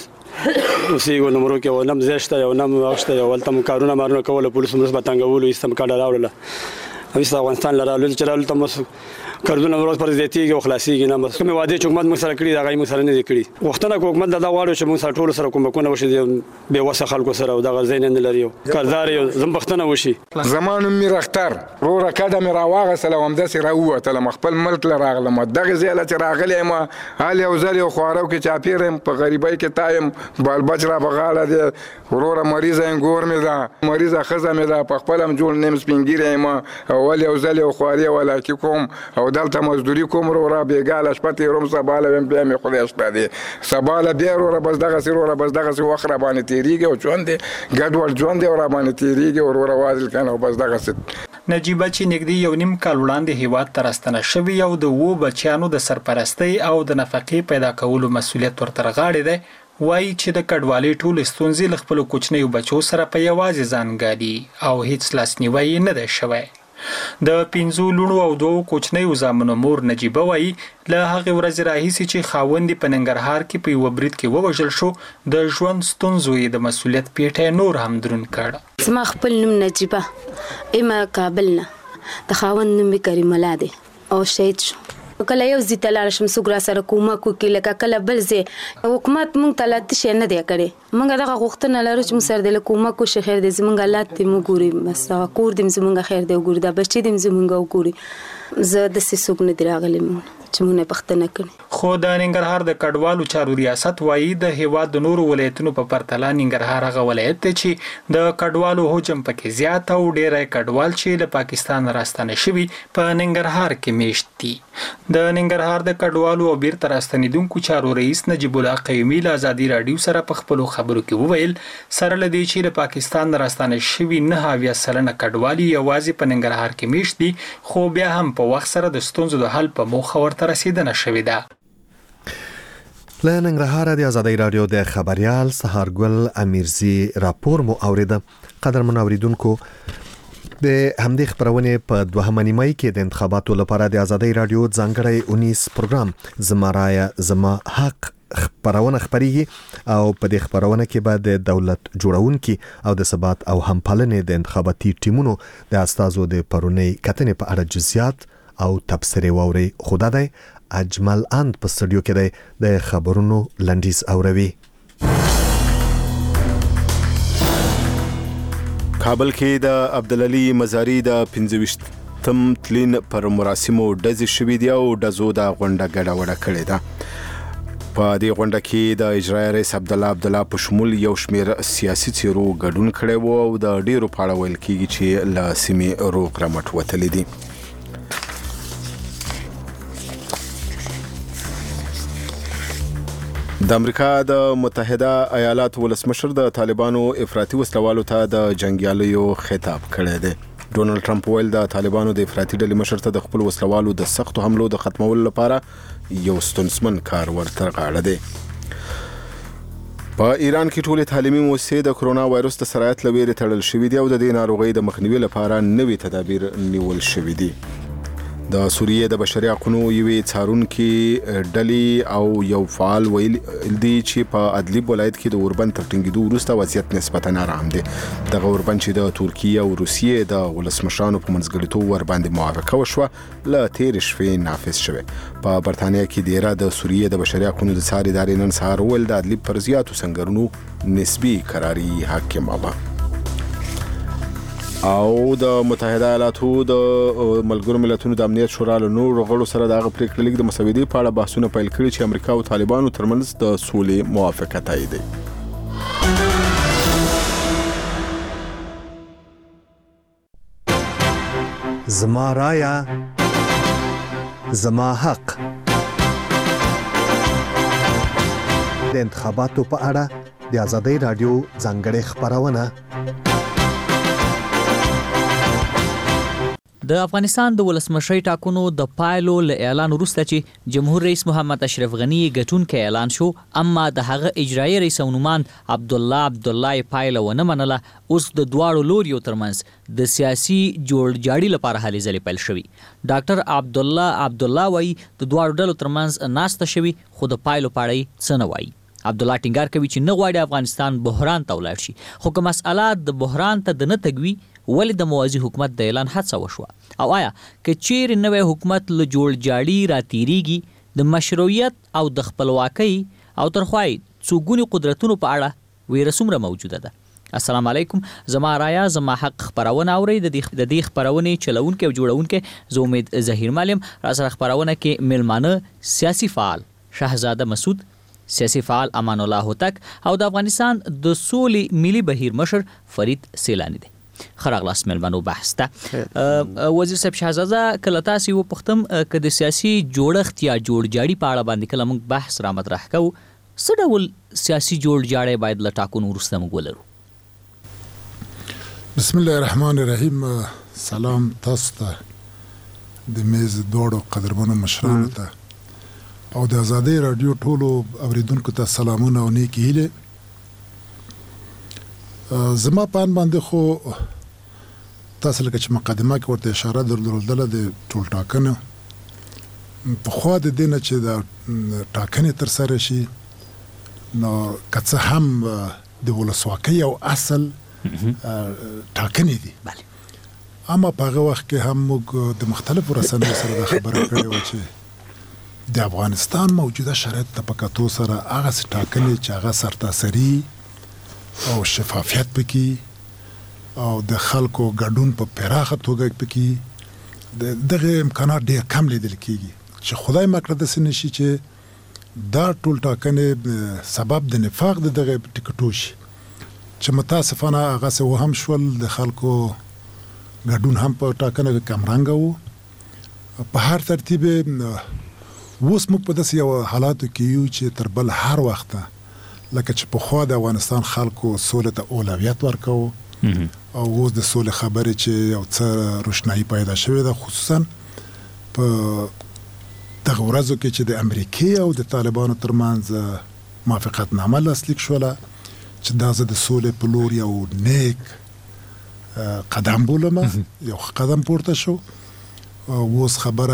اوسې ونمرو کې ونم زشته یو نم واخته یو ولته کارونه مارونه کوله پولیس مرز بتنګولو استم کاډه راوړله اوس افغانستان لرالو چې رالو تم کارونه ورځ پر زیاتیږي او خلاصيږي نه بس کوم وعده چې حکومت مسله کړی دا غي مسله نه کړی وختونه حکومت دا غواړي چې موږ ټول سره کومکونه وشي به وسه خلکو سره او دا غزین نه لري کاردار یو زمبختنه وشي زمانو می رختر رو رکاده می راواغه سلام د سره وته خپل ملک لراغله دغه زیاله چې راغلی ما حال یو ځل خوارو کې چاپیرم په غریبای کې تایم بال بچرا بغاله دي ورور مریض انګور می دا مریض خزه می دا په خپلم جوړ نیم سپینګیره ما اول یو ځل خواري ولا کې کوم او دلته مزدوري کوم را بیګاله شپته روم سباله ویم په می خدای شپه سباله بیا را بس دغه سره بس دغه سره وخره باندې تیریږي او ژوند ګډوډ ژوند را باندې تیریږي او ورو واځل کنه بس دغه نجیبه چې نګدي یو نیم کال وړاندې هیواد ته راستنه شوی او د وو بچیانو د سرپرستی او د نفقې پیدا کولو مسولیت ورته غاړي دی وایي چې د کډوالۍ ټول ستونزې له خپل کوچنیو بچو سره په یوازې ځان ګالي او هیڅ لاسنیوي نه ده شوی د 5 لونو او 2 کوچنیو زامنو مور نجیبه وایي له هغه ورځې راهیسې چې خاوند په ننګرهار کې په یو برید کې ووژل شو د ژوند ستونزو یې د مسولیت پیټه نور هم درون کړ زما خپل نوم نجیبه اما کابل نه د خاوند نوم کریم الله دی او شهید شو کله یو ځای ته لاړ شم څوک راسره کومک وکړي لکه کله بل ځای حکومت موږ ته لا تشی نه دی کړی موږ دغه غوښتنه لرو چې موږ سره د کومک وشي خیر دی زموږ حالات دې موږ ګوري بس کور دې زموږ خیر دی وګوري دا بچي دې زموږ وګوري زه داسې څوک نه دی راغلی چې موږ نه پوښتنه کړې خو د ننګرهار د کډوالو چارو ریاست وایي د هیواد د نورو ولایتونو په پرتله ننګرهار هغه ولایت دی چې د کډوالو حجم پکې زیات او ډېری کډوال چې له پاکستان راستانه شوي په ننګرهار کې میشت دي د ننګرهار د کډوالو او بیرته راستنیدونکو چارو رئیس نجیب الله قیومي له ازادي راډیو سره په خپلو خبرو کې وویل سره له دې چې له پاکستان راستانه شوي 9% کډوالي یوازې په ننګرهار کې میشت دي خو بیا هم په وخت سره د ستونزو د حل په موخه ورته رسیدنه شوې ده له ننګرهار د ازادي راډیو د خبريال سهارګل امیرزي راپور مو اوریده قدر منوریدونکو د همدې خبرونه په 2 نیمه کې د انتخاباتو لپاره د ازادي راډیو ځانګړی 19 پروګرام زما رایه زما حق خبرونه خبريږي او په دې خبرونه کې بعد د دولت جوړونکي او د ثبات او همپالنې د انتخاباتي ټیمونو د استازو د پرونی کتنې په اړه جزئیات او تبصره ووري خدا دی اجمل اند په سټډیو کې دی د خبرونو لنډیز اوروي کابل کې د عبدالعلی مزاری د 25م تلین پر مراسمو ډزې شوې دي او ډزو د غونډه ګډوډه کړې ده په دې غونډه کې د اجرایي رئیس عبدالله په شمول یو شمېر سیاسي څیرو ګډون کړی وو او د ډیرو په اړه ویل کېږي چې له سیمې روغ رمټ وتلي دي د امریکا د متحده ایالاتو ولسمشر د طالبانو افراطي وسلوالو ته د جنگیالیو خطاب کړی دی ډونالد ټرمپ ویل د طالبانو د افراطي ډلې مشر ته د خپل وسلوالو د سختو حملو د ختمولو لپاره یو ستونزمن کار ورته غاړه دی په ایران کې ټولې تعلیمي مؤسسې د کرونا وایروس د سرایت لویري تړل شوې دي او د دې ناروغۍ د مخنیوي لپاره نوي تدابیر نیول شوي دي د سوریې د بشري حقوقو یوې څارونکي ډلې او یو فعال ویل دي چې په ادلیب ولایت کې د اوربند تر ټینګېدو وروسته وضعیت نسبتا آرام دی دغه اوربند چې د ترکیه او روسیې د ولسمشرانو په منځګړیتوب ور باندې موافقه وشوه له تیر شپې نافذ شوه په برتانیا کې د ایران د سوریې د بشري حقوقو د څار ادارې نن سهار ول د ادلیب پر زیاتو سنگرونو نسبی قراری حاکمه وه او د متحده ایالاتو د ملګرو ملتونو د امنیت شورا له نورو غړو سره د هغه پریکړې لیک د مسودې په اړه بحثونه پیل کړي چې امریکا او طالبانو ترمنځ د سولې موافقه تاییدوي زما رایه زما حق د انتخاباتو په اړه د ازادي رادیو ځانګړې خبرونه د افغانستان د ولسمشرۍ ټاکنو د پایلو له اعلان وروسته چې جمهور رئیس محمد اشرف غنی ګټونکی اعلان شو اما د هغه اجرایي رئیس نومان عبدالله پایله ونه منله اوس د دواړو لوریو ترمنځ د سیاسي جوړجاړي لپاره هلې ځلې پیل شوي ډاکټر عبدالله وایي د دواړو ډلو ترمنځ ناسته شوي خو د پایلو په اړه څه نه وایي عبدالله ټینګار کوي چې نه غواړي افغانستان بحران ته ولاړ شي خو که مسأله د بحران ته د نه تګوي ولې د موازي حکومت د اعلان هڅه وشوه او آیا که چیرې نوی حکومت له جوړجاړي راتیریږي د مشروعیت او د خپلواکۍ او ترخوای څوګونی قدرتونو په اړه ویره څومره موجوده ده السلام علیکم زما رایا زما حق خبرونه اوري د دې خبرونه چلونکو او جوړونکو زه امید ظهیر معلم را سره خبرونه کې ملمانه سیاسي فعال شهزاده مسعود سیاسي فعال امان الله هوتک او د افغانستان د سولې ملي بهیر مشر فرید سیلانی دی خراغلاس ملمنو بحث ته وزیر صاحب شهزاده کله تاسو و پختم ک د سیاسي جوړښت یا جوړجاړي په اړه باندې کله موږ بحث را مطرح کوو څه ډول سیاسي جوړجاړي باید له ټاکنو وروسته موږ ولرو بسم الله الرحمن الرحیم سلام تاسو ته د میز دوړو قدرمنو مشرانو ته او د ازادي رادیو ټولو اوریدونکو ته سلامونه او نیکی هیله زما پان باندې خو تاسو لکه چې مقدمه کې ورته اشاره درلودله د ټول ټاکنه په خو د دینه چې د ټاکنې تر سره شي نو کڅه هم د ولسواکۍ او اصل ټاکنې دي اما په هغه وخت کې هم موږ د مختلفو رسنیو سره د خبرې کړې و چې د افغانستان موجوده شرایط ته په کتو سره هغه ټاکنې چې هغه سرتاسري او شفافیت پکې او د خلکو ګډون په پراخه توګه پکې دغه امکانات ډېر کم لیدل کېږي چې خدای مکړه داسې نشي چې دا ټول ټاکنې سبب د نفاق د دغه ټکټو شي چې متاسفانه هغه څه وهم شول د خلکو ګډون هم په ټاکنه کې کمرنګه وو په هر ترتیب اوس موږ په داسې یو حالاتو کې یو چې تر بل هر وخت لکه چې پخوا د افغانستان خلکو سولې ته اولویت ورکوو او اوس د سولې خبرې چې یو څه روښنايي پیدا شوې ده خصوصا په دغه ورځو کې چې د امریکې او د طالبانو ترمنځ موافقتنامه لاسلیک شوله چې دا زه د سولې په لور یو نیک قدم بولم یو قدم پورته شو اوس خبره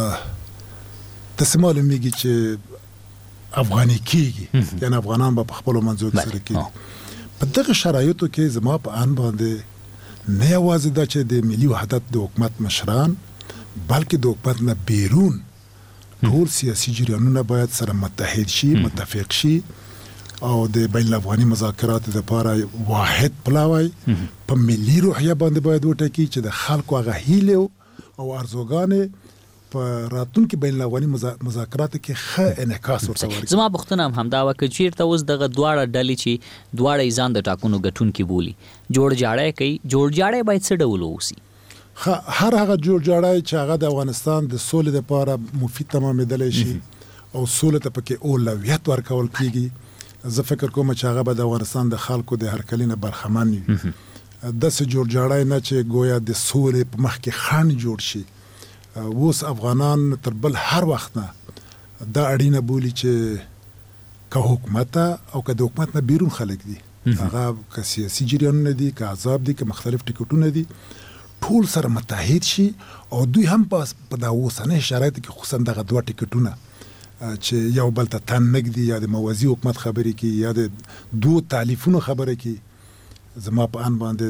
داسې معلومیږي چې افغاني کېږي یعنې افغانان به په خپلو منځو کې سره کېږي په دغه شرایطو کې زما په ان باندې نه یوازې دا چې د ملي وحدت د حکومت مشران بلکې د حکومت نه بیرون ټول سیاسي جریانونه باید سره متحد شي متفق شي او د بین الافغاني مذاکراتو لپاره واحد پلاوی په ملي روحیه باندې باید وټاکي چې د خلکو هغه هیلې او ارزوګانې په راتلونکي بین الافغاني مذاکراتو کې ښه انعکاس ورته ورکړي. زما پوښتنه هم همدا وه که چېرته اوس دغه دواړه ډلې چې دواړه یې ځان د ټاکنو ګټونکي بولي جوړجاړی کوي جوړجاړی باید څه ډول واوسي؟ هر هغه جوړجاړی چې هغه د افغانستان د سولې لپاره مفید تمامېدلی شي او سولې ته پکې اولویت ورکول کېږي زه فکر کوم چې هغه به د افغانستان د خلکو د هرکلي نه برخمن وي داسې جوړجاړی نه چې گویا د سولې په مخ کې خنډ جوړ شي اوس افغانان تر بل هر وخت نه دا اړینه بولي چې که حکومت او که د حکومت نه بیرون خلک دي هغه که سیاسي جریانونه دي که احزاب دي که مختلف ټکټونه دي ټول سره متحد شي او دوی هم په دا اوسنۍ شرایطو کې خصوصا دغه دوه ټکټونه چې یو بل ته تن نږدي یا د موازي حکومت خبرې کوي یا د دوه تالیفونو خبرې کوي زما په ان باندې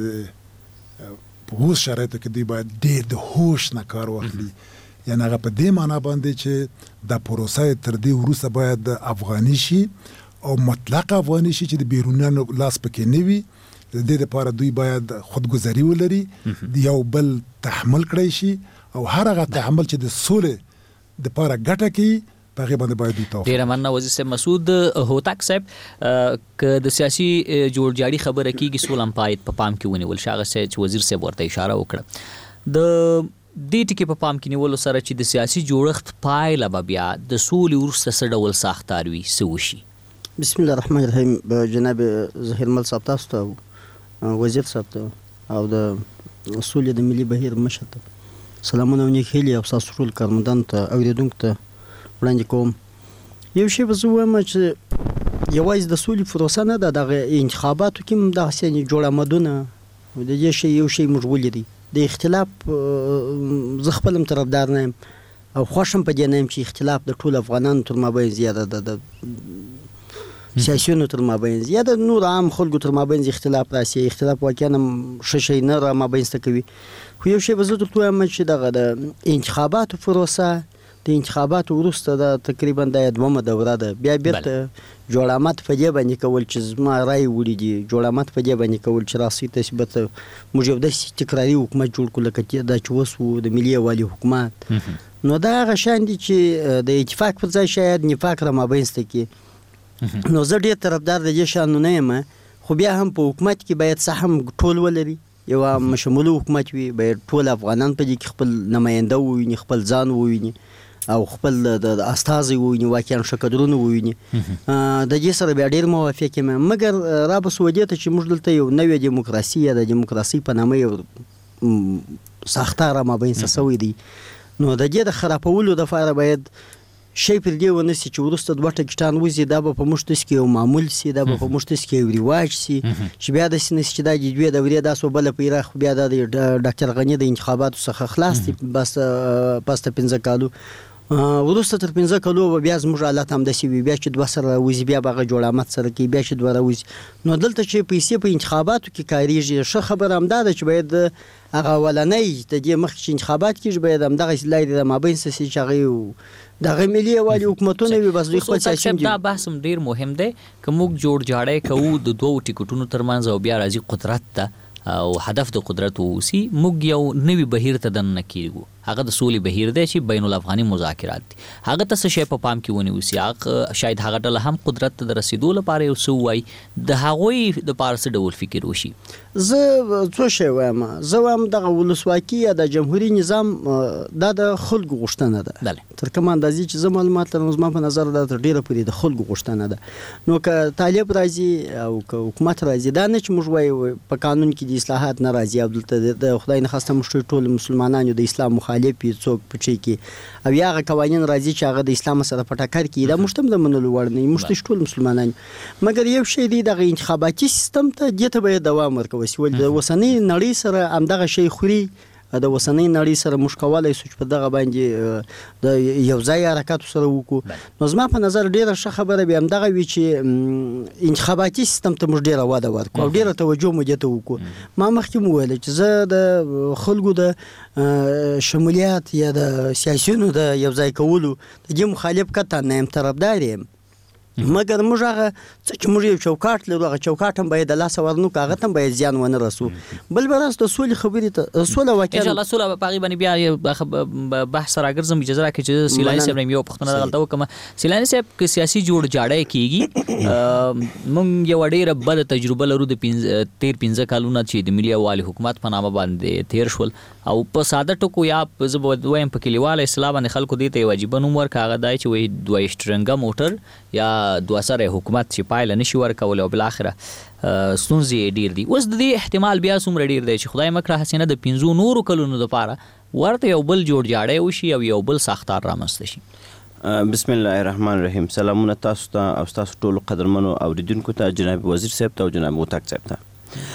په اوس شرایطو کې دوی باید ډېر د هوش نه کار واخلي یعنې هغه په دې معنا باندې چې دا پروسه تر دې وروسته باید افغاني شي او مطلق افغاني شي چې د بیرونیانو لاس پکې نه وي د دې لپاره دوی باید خودګذري ولري یو بل تحمل کړی شي او هر هغه تحمل چې د سولې لپاره ګټه کوي هغه باندې باید توافق. ډیر مننه وزیر صاحب مسعود هوتک صاحب ک د سیاسي جوړجاړي خبره کیږي سولم پایت په پام کې ونیول شاغه چې وزیر صاحب ورته اشاره وکړه د دې ټکي په پام کې نیول سره چې د سیاسي جوړښت پایله به بیا د سولې وروسته څه ډول ساختار وي څه وشي؟ بسم الله الرحمن الرحیم. جناب ظهیر مل صاحب تاسو ته وزیر صاحب ته او د سولې د ملي بهیر مشر ته سلامونه او نیک هیلې او تاسو ټول کارمندان ته اوریدونکو ته وړاندې کوم. یو شی به زه وایم چې یوازې د سولې پروسه نه ده دغه انتخاباتو کې هم دغسې جوړ آمدونه د دې شی یو شی موږ ولیدی د اختلاف زه خپل هم طرفدار نه یم او خوښ هم په دې نه یم چې اختلاف د ټولو افغانانو تر مابین زیاده ده د سیاسیونو تر مابین زیاده نور عام خلکو تر مابین اختلاف راسي اختلاف واقعا هم ښه شی نه را مابینسته کوي خو یو شی به زه درته وایم چې دغه د انتخاباتو پروسه د انتخاباتو وروسته د تقریبا د دومره دوره ده بیا بیرته جوړامت په دې باندې کول چې زما رای وړي دي جوړامت په دې باندې کول چې راسي تثبت موږ یو داسې تکراري حکومت جوړ کړو لکه دا چې اوس و د ملي یووالي حکومت نو دا هغه شان دي چې د اتفاق پر ځای شاید نفاق را مابینسته کړي نو زه ډېر طرفدار د دې شیانو نه یم خو بیا هم په حکومت کې باید څه هم ټول ولري یو مشموله حکومت وي باید ټول افغانان په دې کې خپل نماینده وویني خپل ځان وویني او خپل د استازي وویني واقعا ښه کدرونه وویني د دې سره بیا ډېر موافق یم مګر رابسو دې ته چې موږ دلته یو نوې دیموکراسي یا د دیموکراسي په نامه یو ساختار مابینسته سوی دی نو د دې د خرابولو دپاره باید شی پر دې ونه سي چې وروسته دوه ټکټان وځي دا به په موږ داسې کې یو معمول سي دا به په موږ داسې کې یو رواج سي چې بیا داسې نه سي چې دا د دوې دورې دا سو بله پیراخ بیا دا د ډاکټر غني د انتخاباتو څخه خلاص دي پس د 15 کالو وروسته تر 15 کلو بیا زموږ حالت هم داسې وي، بیا چې 2 سره وزي بیا بغه جوړامت سره کې بیا چې 2 راوځي. نو دلته چې پیسې په انتخاباتو کې کاریږي، ښه خبره هم ده چې باید هغه ولنۍ د دې مخکې انتخابات کې باید هم دغه لارې د مابین سیاسي چې هغه دغه ملي والي حکومتونه وي، بس دوی خپل سیاسي دا بحث هم ډیر مهم دی که موږ جوړ جاړی کوو د دوو ټیکټونو ترمنځ او بیا راځي قدرت ته او هدف د قدرت اوسي، موږ یو نوی بهیر ته دننه کیږو. هغه د سولې بهیر دی چې بین الافغاني مذاکرات دي. هغه ته څه شی په پام کې ونیوسي، هغه شاید هغه ډله هم قدرت ته د رسیدو لپاره یو څه وایي، د هغوی د پاره څه ډول فکر وشي. زه څه شی وایم، زه وایم دغه ولسواکي یا د جمهوریت نظام دا د خلکو غوښتنه ده. تر کومه اندازې چې زه معلومات لرم زما په نظر دا تر ډیره پورې د خلکو غوښتنه ده. نو که طالب راځي او که حکومت راځي، دا نه چې موږ وایو په قانون کې د اصلاحات نه راځي او دلته د خدای نه خواسته موږ ټول مسلمانانو د اسلام مخالف څوک پچې کې او یا هغه قوانین راځي چې هغه د اسلام سره په ټکر کې دا موږ ته د منلو وړ نه، موږ ټول مسلمانان. مګر یو شی دی دغه انتخاباتي سیستم ته دې ته باید دوام ورکوي، ول د وسنۍ نړۍ سره همدغه شی خوري، د وسنۍ نړۍ سره موږ کولای شو چې په دغه باندې د یو ځای حرکت سره وکړو. نو زما په نظر ډیره ښه خبره به همدغه وي چې انتخاباتي سیستم ته موږ ډیره وده ورکړو او ډیره توجه مو دې ته وکړو. ما مخکې مو ویل چې زه د خلکو د شمولیت یا د سیاسيونو د یو ځای کولو د دې مخالف کته نه یم، طرفدار یم. مګر موږ هغه چې موږ یو چوکاټ لرو، هغه چوکاټ هم باید د لاس ورنو کاغه هم باید زیان ونه رسو. بل براس د سولې خبرې ته سوله واقعا ان شاء الله سوله په غیبه بیا بحث راګرځم. اجازه راکړئ چې سیلانی صاحب یو پښتنه غلطه وکم. سیلانی صاحب که سیاسي جوړ جاړی کیږي، موږ یو ډیره بد تجربه لرو د 13 کالونه چې د ملي والي حکومت په نامه باندې تیر شول او په ساده ټکو یا زه وایم په کلیواله اصلاح باندې خلکو دې ته واجب نوم ورکاغه دی چې وایي 2 شټرنګه موټر یا 2 سره حکومت چې پایله نشي ورکول او بل اخره ستونزې ډیر دي. اوس د دې احتمال بیا څومره ډیر دی چې خدای مکړه حسینه د 15 نورو کلونو لپاره ورته یو بل جوړ جاړی وشي او یو بل ساختار رامنځته شي. بسم الله الرحمن الرحیم. سلامونه تاسو ته او تاسو ټول قدرمنو اوریدونکو ته، جناب وزیر صاحب ته او جناب موتاک صاحب ته.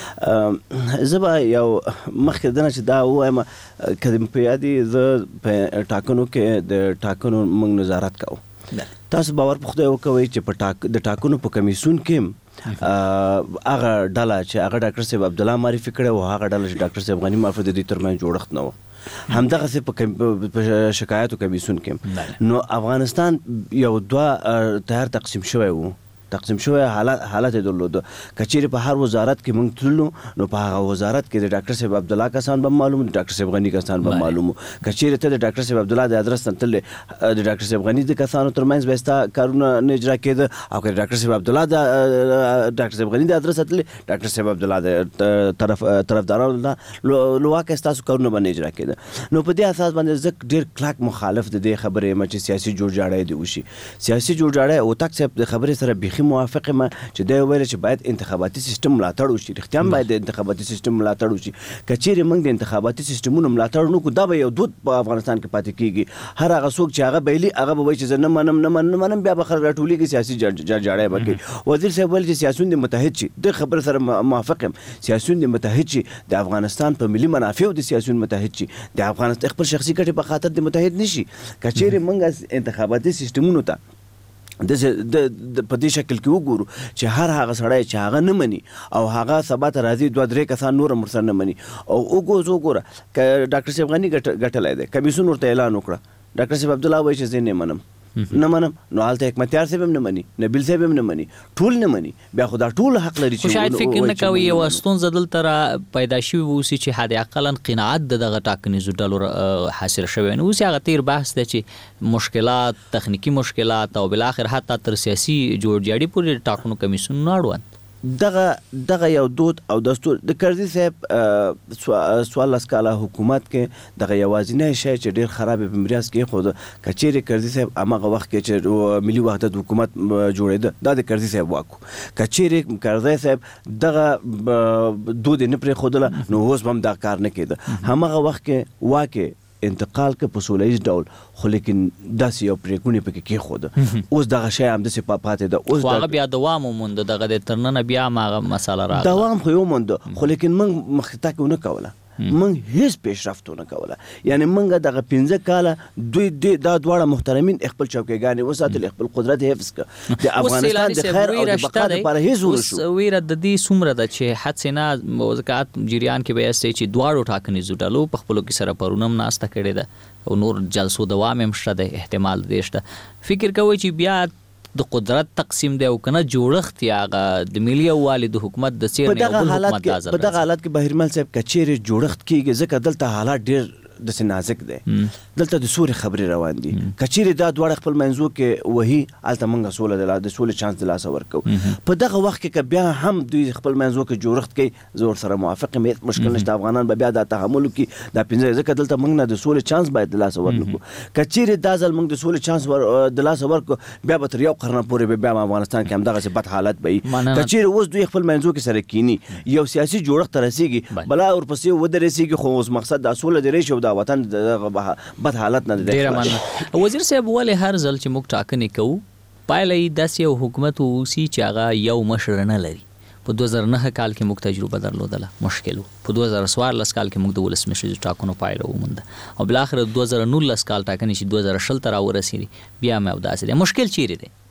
زبا یو مخکې دنه چې دا وایم کدم په یادي زه په ټاکنو کې د ټاکنو موږ نظارت کوو. تاسو باور په خدای وکوي چې په د ټاکنو په کمیسیون کې هغه ډله چې هغه ډاکټر صاحب عبدالله معرفي کړی و، هغه ډله چې ډاکټر صاحب غنی معرفي د دې ترمنځ جوړښت نه و، همدغه څه په شکایاتو کمیسیون کې. نو افغانستان یو 2 تیار تقسیم شوی و، تقسیم شوی حالت درلود. کچېرې په هر وزارت کې موږ تللو نو په هغه وزارت کې د ډاکټر صاحب عبدالله کسان به معلوم، د ډاکټر صاحب غنی کسان به معلوم. کچېرې ته د ډاکټر صاحب عبدالله د ادرس نه تللې د ډاکټر صاحب غنی د کسانو ترمنځ به ستا کارونه نه اجرا کېده، او که د ډاکټر صاحب عبدالله د ډاکټر صاحب غنی د ادرس تللې ډاکټر صاحب عبدالله د طرفدارانو لواکه ستاسو کارونه به نه اجرا کېده. نو په دې اساس باندې زه ډېر کلک مخالف د دې خبرې یم چې سیاسي جوړ جاړی دی وشي. سیاسي جوړ جاړی او تک صاحب د خبرې سره بیخي موافق یم چې دا ویل چې باید انتخاباتي سیستم ملاتړ وشي. رښتیا هم باید د انتخاباتي سیستم ملاتړ وشي. کچېرې موږ د انتخاباتي سیستمونو ملاتړ نکړو دا به یو دود په افغانستان کې پاتې کېږي. هر هغه څوک چې هغه بیلي هغه به وایي چې زه نه منم بیا به خلک راټولېږي سیاسي جاړی به کوي. وزیر صاحب ویل چې سیاسیون دې متحد شي، د خبرې سره موافق یم. سیاسیون دې متحد شي، د افغانستان په ملي منافعو د سیاسیون متحد شي، د افغانستان خپل شخصي ګټې په خاطر د متحد نشي. کچېرې موږ انتخاباتي سیستمونو ته د په دې شکل کې وګورو چې هر هغه سړی چې هغه نه مني او هغه سبا ته راځي 2-3 کسان نور مرسر نه مني او وګوره که ډاکټر صاحب غنی ګټلای دی، کمیسیون ورته اعلان وکړه، ډاکټر صاحب عبدالله وایي چې زه نه منم نو حالته حکمتیار صاحب هم نه مني، نبیل صاحب هم نه مني، ټول نه مني. بیا خو دا ټول حق لري چې شاید فکر نه کوي یو ستونزه دلته را پیدا شوي اوسي چې حد اقلا قناعت دغه ټاکنیزو ډلو حاصل شوی نه اوسي. هغه تیر بحث دی چې مشکلات، تخنیکی مشکلات او بل اخر حتی تر سیاسي جوړ جاړي پورې ټاکنو کمیسیون نه اړوند. دغه یو دود او دستور د کرزي صاحب سوال اسکاله حکومت کې دغه یوازینی شی چې ډیر خراب په مریاض کې خو کچېرې کرزي صاحب هغه وخت کې چې ملي وحدت حکومت جوړېده دا د کرزي صاحب واکو. کچېرې کرزي صاحب دغه دود نه پرې خودله نو اوس هم دا کار نه کېده. همغه وخت کې واکه انتقال که په سوله ایز ډول خو لیکن داسې یو پرېکونې پکې کېښوده. اوس دغه شی همداسې پاتې ده. اوس هغه بیا دوام ومونده، دغه د تر ننه بیا هم هغه مسله راغله. دوام خو یې ومونده خو لیکن موږ مخکې تګ ونه کوله. موږ هیڅ پیشرفتونه کوله. یعنی موږ دغه 15 کاله دوی دا دواړه محترمین خپل چوکیګانې وساتل، خپل قدرت حفظ کړ. د افغانستان د خیر او د بقا لپاره هیڅ ونشو. ویره د دې څومره ده چې حدسنه وزکات جریان کې به استې چې دواړو ټاکنیزو ډلو په خپلو کې سره پرونم ناسته کړې ده او نور جلسو دوام هم شته، د احتمال دی شته. فکر کوي چې بیا د قدرت تقسیم دی او کنه جوړښت یا د ملي یووالي د حکومت د څیر نه بل حکومت تازه. په دغه حالت کې بهرمل صاحب کچېره جوړښت کیږي ځکه دلته حالات ډیر د نازک دی. دلته د سوري خبري روان دي. کچېره دا دواړه خپل منځو کې وਹੀ الته منګه سوله د سولې چانس د لاس ورکو. په دغه وخت کې بیا هم دوی خپل منځو کې جوړښت کوي، زور سره موافق مې مشکل نشته. افغانان به بیا د تحمل کې د 15 ځکه دلته موږ نه د سولې چانس باید د لاس ورکو. کچېره دا ځل موږ د سولې چانس د لاس ورکو بیا به تر یو قرن پورې بیا افغانستان کې هم دغه بد حالت به کچېره اوس دوی خپل منځو کې سره کینی یو سیاسي جوړښت رسیږي بلا ورپسې ودرېږي، خو اوس مقصد د سولې د ریشو د وطن د بد حالت نه دی. وزیر صاحب ولې هر ځل چې موږ ټاکنې کوو پایلې داسې یو حکومت اوسي چې هغه یو مشر نه لري؟ په 2009 کال کې موږ تجربه درلودله، مشکل و. په 2014 کال کې موږ د ولسمشر ټاکنو پایله ومونده او بل اخر 2019 کال ټاکنې چې 2020 ته راورسېدې بیا مې او داسې دی. مشکل چیرې دی؟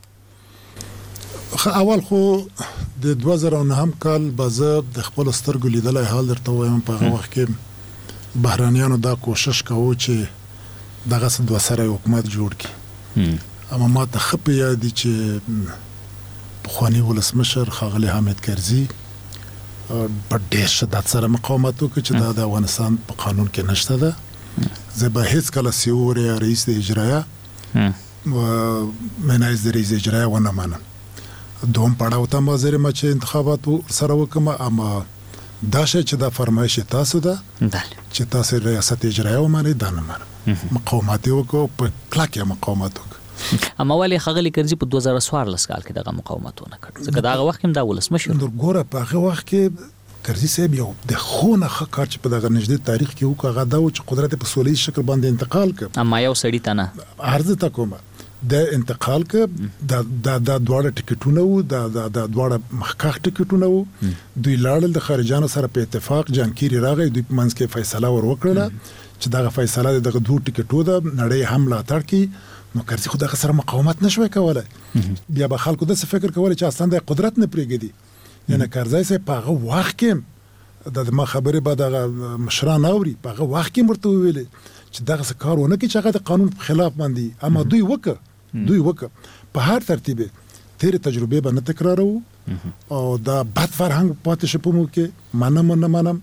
اول خو د 2009 کال بازه د خپل سترګو لیدلای حال درته وایم. په هغه وخت کې بهرانیانو دا کوشش کوو چې دغه څه دوه سره حکومت جوړ کړي. اما ما ته ښه په یاد دي چې پخواني ولسمشر ښاغلی حامد کرزي په ډېر شدت سره مقاومت وکړ چې دا د افغانستان په قانون کې نشته ده. زه به هېڅکله سیور یا رئیس د اجرایه منایز د رئیس اجرایه ونه منم. دوم پړاو ته حاضر یم چې انتخابات سره وکړم، اما دا شی چې دا فرمایش تاسو ده چې تاسو ریاست اجرایه ومنئ دا نه منم. مقاومت وکړو، په کلکه مقاومت وکړو. اما ولې ښاغلی کرزي په 2014 کال کې دغه مقاومت ونه کړ؟ ځکه دغه وخت هم دا ولسمشر ګوره په هغه وخت کې کرزي صاحب یو د خونه ښه کار چې په دغه نږدې تاریخ کې وکړ هغه دا و چې قدرت په سوله شکل باندې انتقال کړ. اما یو سړی ته نه عرض ته کومه د انتقال کې دا دواړه ټیکټونه وو، دا دواړه مخکښ ټیکټونه وو. دوی لاړل د خارجانو سره په اتفاق جانکيري راغی، دوی په منځ کې فیصله ور وکړه چې دغه فیصله دغه دوه ټیکټو ده نړۍ هم ملاتړ کړي. نو کرزي خو دغه سره مقاومت نشوي کولای. بیا به خلکو داسې فکر کولی چې اصلا د قدرت نه پرېږدي. یعنی کرزي صاحب په هغه وخت کې د ما خبرې به دغه مشران اوري، په هغه وخت کې مرته ویلې چې دغه څه کار ونه کړي چې هغه د قانون په خلاف باندې، اما دوی وکړه په هر ترتیب تیرې تجربې به نه تکرارو او دا بد فرهنګ پاتې شي په موږ کې. منم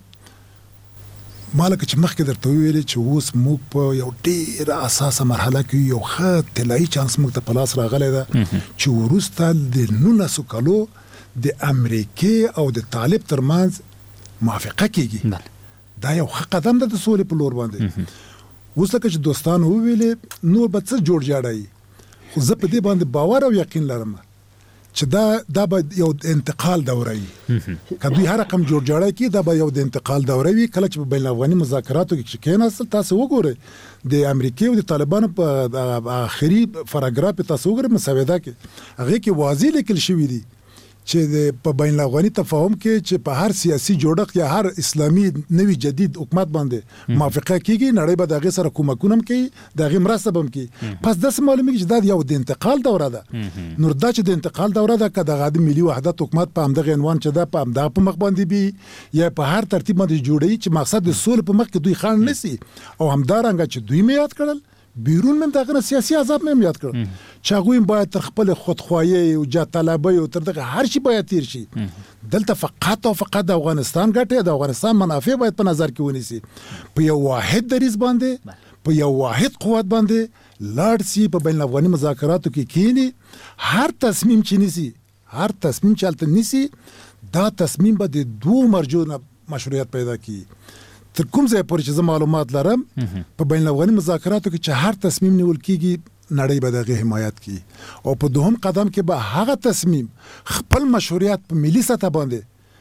مالک چې مخکې درته ویلې چې اوس موږ په یو ډېر اساسه مرحله کې یو ښه طلایي چانس موږ ته په لاس راغلی ده چې وروسته د 19 کالو د امریکې او د طالب ترمنځ موافقه کیږي. دا یو ښه قدم ده د سولې په لور باندې. اوس لکه چې دوستانو وویلې نور به څه جوړ جاړی، خو زه په دې باندې باور او یقین لرم چې دا به یو انتقال دوره وي. که دوی هر رقم جوړ جاړی کړي دا به یو د انتقال دوره وي. کله چې په بین الافغاني مذاکراتو کې کېناستل تاسو وګورئ د امریکې او د طالبانو په آخري پاراګراف تاسو وګورئ مسوده کې هغه کې واضح لیکل شوی دی چې په بین الافغاني تفاهم کې چې په هر سیاسي جوړښت یا هر اسلامي نوي جدید حکومت باندې موافقه کیږي، نړۍ به دغه سره کومکونه کوي، دغه مرسته به کوي. پس داس معلومیږي چې دا یو د انتقال دوره ده. نور دا چې د انتقال دوره ده که د ملي وحدت حکومت په همدغه عنوان چې دا په همدغه په مخ باندې بي یا په هر ترتیب باندې جوړي چې مقصد د سولې په مخ کې دوی خان نسی او همدارنګه چې دوی مې یاد کړل بیرون من دغه سیاسي عذاب مې یاد کړ چې هغه باید تر خپل خودخواهی او جاه طلبي او تر دغه هر شي باید تیر شي. دلته فقط او فقط د افغانستان ګټه د افغانستان منافع باید په نظر کې ونیسي. په یو واحد دریځ باندې په یو واحد قوت باندې لاړ سي، په بین الافغاني مذاکراتو کې کینی هر تصمیم چې نيسي، هر تصمیم چې الته نيسي دا تصمیم به د دوه مرجو مشروعیت پیدا کړي. تر کوم ځای پورې چې معلومات لرم په بین الافغاني مذاکراتو کې چې هر تصمیم نیول کیږي نړۍ به دغه حمایت کوي او په دوهم قدم کې به هغه تصمیم خپل مشروعیت په ملي سطح باندې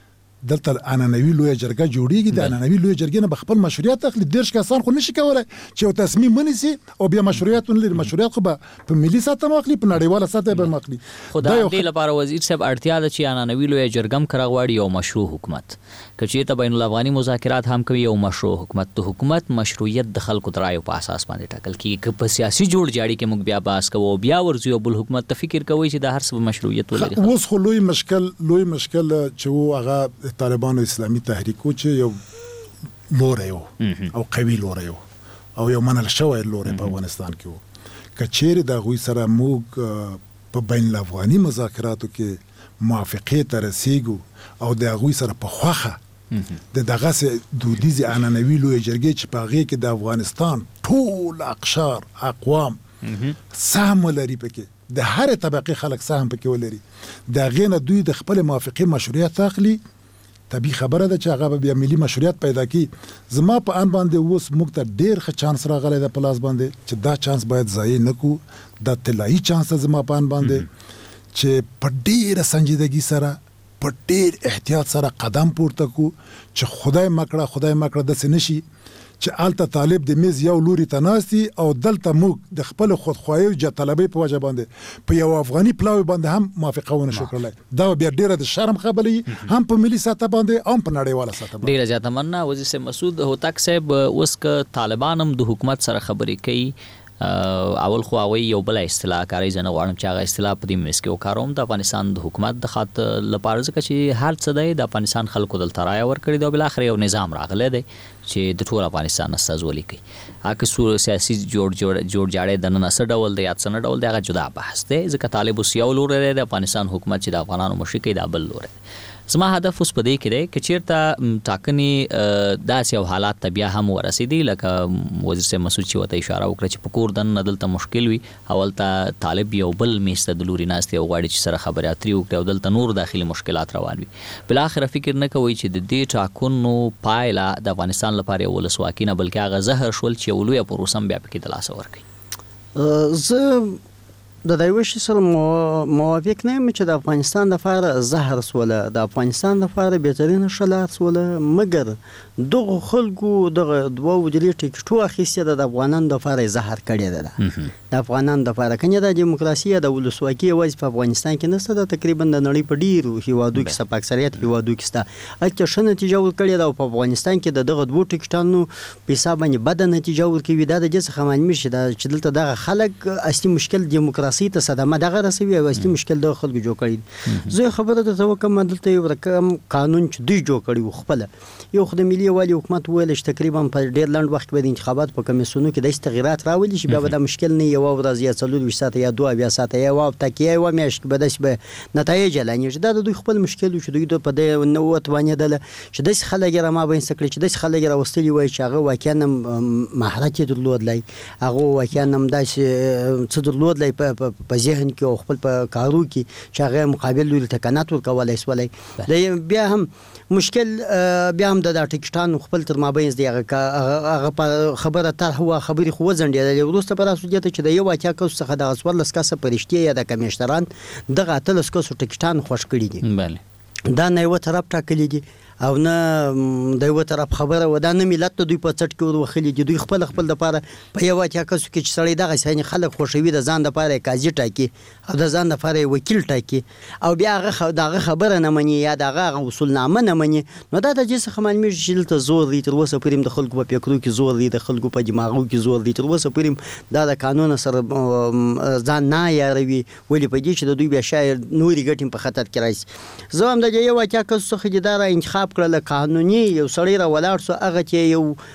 دلته عنعنوي لویه جرګه جوړیږي د عنعنوي لویه جرګې نه خپل مشروعیت اخلي 10 کسان خو نشي کولای چې یو تصمیم ونیسي او بیا مشروعیت ونلري مشروعیت خو په ملي سطح مخلي په نړیواله سطح به مخلي خدای دې لپاره وزیر صاحب اړتیا ده چې عنعنوي لویه جرګم کراغواړي یو مشروع حکومت کچې ته بین الافغاني مذاکرات هم کوي یو مشروع حکومت د حکومت مشروعیت د خلکو د رایو په اساس باندې ټاکل کیږي په سیاسي جوړ جاړي کې موږ بیا بحث کوو بیا ورځو بل حکومت ته فکر کوي چې د هر څه مشروعیت ولري اوس خو لوی مشکل چې و هغه طالبانو اسلامي تحریکو چې یو لوری او قوي لوری او یو منل شوی لوری په افغانستان کې و کچېر د غوي سره موږ په بین الافغاني مذاکراتو کې موافقه ته رسیږو او د غوي سره په خوخه د دغه دودیز عنعنوي لوی جرګې چې په هغه کې د افغانستان ټول اقشار اقوام سهم لري پکې د هر طبقه خلک سهم پکې ولري دا غینه دوی د خپل موافقه مشروعیت اخلي طبي خبره ده چې هغه بیا ملي مشروعیت پیدا کی زما په ان باندې اوس موږ ته ډیر ښه چانس راغلی د پلاس باندې چې دا چانس باید ضایع نکو دا طلایي چانس زما په ان باندې چې په ډیره سنجیدګي سره په ډیر احتیاط سره قدم پورته کو چې خدای مکړه د سنشي چې آلته طالب د میز یو لوري تناسي او دلته موږ د خپل خودخواهی او طلبي په وجه باندې په یو افغاني پلاوی باندې هم موافقه ونه شو کړلای دا بیا ډیره د شرم خبرې هم په ملي سطح باندې هم په نړیواله سطح باندې ډیره زیاته مننه وزیر صاحب مسعود هوتک صاحب اوس ک طالبان هم د حکومت سره خبرې کوي اول خو اوی یو بل اصطلاح کاری زنه غواړم چې هغه اصطلاح په دې مس کې وکاروم د افغانستان د حکومت د خاطر لپاره ځکه چې هر څه د افغانستان خلکو دلته راي ور کړی دی او بل اخر یو نظام راغلی دی چې د ټول افغانستان استازولي کوي هغه سور سیاسي جوړ جاړې د نن اصل ډول دی یا څنګه ډول دی هغه جدا بحث دی ځکه طالب وسیو لور دی د افغانستان حکومت چې د افغانانو مشرکې د بل لور دی زما هدف اوس په دې کې دی چې چیرته ټاکنې داسې یو حالات ته بیا هم ورسېدي لکه وزیر صاحب مسعود چې ورته اشاره وکړه چې په کور دننه دلته مشکل وي اول ته طالب یو بل میز ته د لوري ناستې او غواړي چې سره خبرې اترې وکړي او دلته نور داخلي مشکلات روان وي بالاخره فکر نه کوي چې د دې ټاکنو پایله د افغانستان لپاره یو ولسواکي نه بلکې هغه زهر شول چې یو لویه پروسه هم بیا پکې د لاسه ورکوي زه د دایوش سره موافق نه یم چې د افغانستان لپاره زهر سوله د افغانستان لپاره بهترین شلات سوله مګر دغه خلکو دغه دوه وجري ټیکټو اخیسته د افغانانو لپاره زهر کړی ده د افغانانو لپاره کنه د دیموکراسي د ولسواکي وځ په افغانستان کې نسته د تقریبا د نړۍ په ډیرو هیوادو کې په اکثریت هیوادو کې سته اته ښه نتیجه ورکړې ده په افغانستان کې دغه دوه ټیکټانو په حساب باندې بد نتیجه ورکوي دا د جس خمانمي شي دا چې دلته دغه خلک اصلي مشکل دیموکراسي ته صدمه دغه رسوي او اصلي مشکل د خلکو جوړ کړي زه خبره ته وکم دلته یو رقم قانون چې دوی جوړ کړي خپل یو خدای ملي والی حکومت ویل چې تقریبا په ډیر لاند وخت کې د انتخابات په کمیسیونو کې د تغیرات راولي چې بیا د مشکل نه یو ورځ یا څلور ساعت یا دوه بیا ساعت یا او تکیه و میاشت به داس به نتایج لانی دا د دوی خپل مشکل چې دوی په دې نو وتوانې دل چې د خلک را ما بین سکړي چې د خلک را وستلی وای چې هغه واکانم مهارت درلود لای هغه واکانم داس څه درلود لای په ذهن کې او خپل په کارو کې چې هغه مقابل لري تکنات ورکولای سولای بیا هم مشکل بیا هم د ټیکټان خپل تر مابین دی هغه خبره تر هوا خبري خو ځنډي وروسته پر اساس چې د یو واقعیا کوس څخه د اسور لسکاسه پرشتي یا د کمیشنران دغه اتل لسکاسو ټیکټان خوش کړی دي بله دا نه یو طرف ټاکلی دي او نه د یو طرف خبره و دا نه ملت دوی په چټ کې ورخلي دي دوی خپل د لپاره په یو واقعیا کوس کې چې سړی دغه سین خلک خوشوي د ځان د لپاره قاضي ټاکي او د ځان د لپاره وکیل ټاکي او بیا هغه دغه خبره نه مني یا دغه اصول نامه نه مني نو دا د جس خمن می شیل ته زور دی تر وسه پریم د خلکو په فکرو کې زور دی د خلکو په دماغو کې زور دی تر وسه پریم دا د قانون سره ځان نه یاروي ولی په دې چې د دوی بیا شاید نوري ګټیم په خطر کې راځي زه هم د یو واقعیا کوس څخه د دار انتخاب کړل قانوني یو سړی را ولاړ سو هغه چې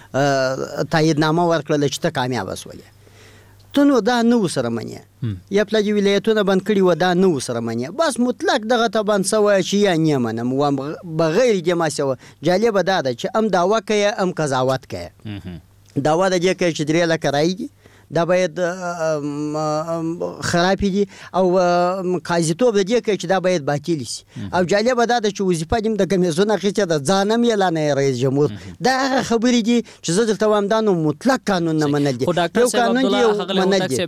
یو تایید نامه ورکړل چې ته کامیاب وسولې ته نو دا نو سره منی یا پلاجی ولایتونه بند کړي و دا نو سره منی بس مطلق دغه ته بند سوی چې یا نه منم و بغیر جما سو جالب ده چې ام داوا کوي ام قضاوت کوي داوا د دې کې چې درې لکه راځي دا باید خرابې دي او قاضیتوب د دې کې چې دا باید باطل شي او جالب ده چې وظیفه دیم د کمیسیون اخیسته د ځانم اعلان رئیس جمهور دا خبرې دي چې زه درته وایم دا نو مطلق قانون نه منل دي یو قانون دی منل دي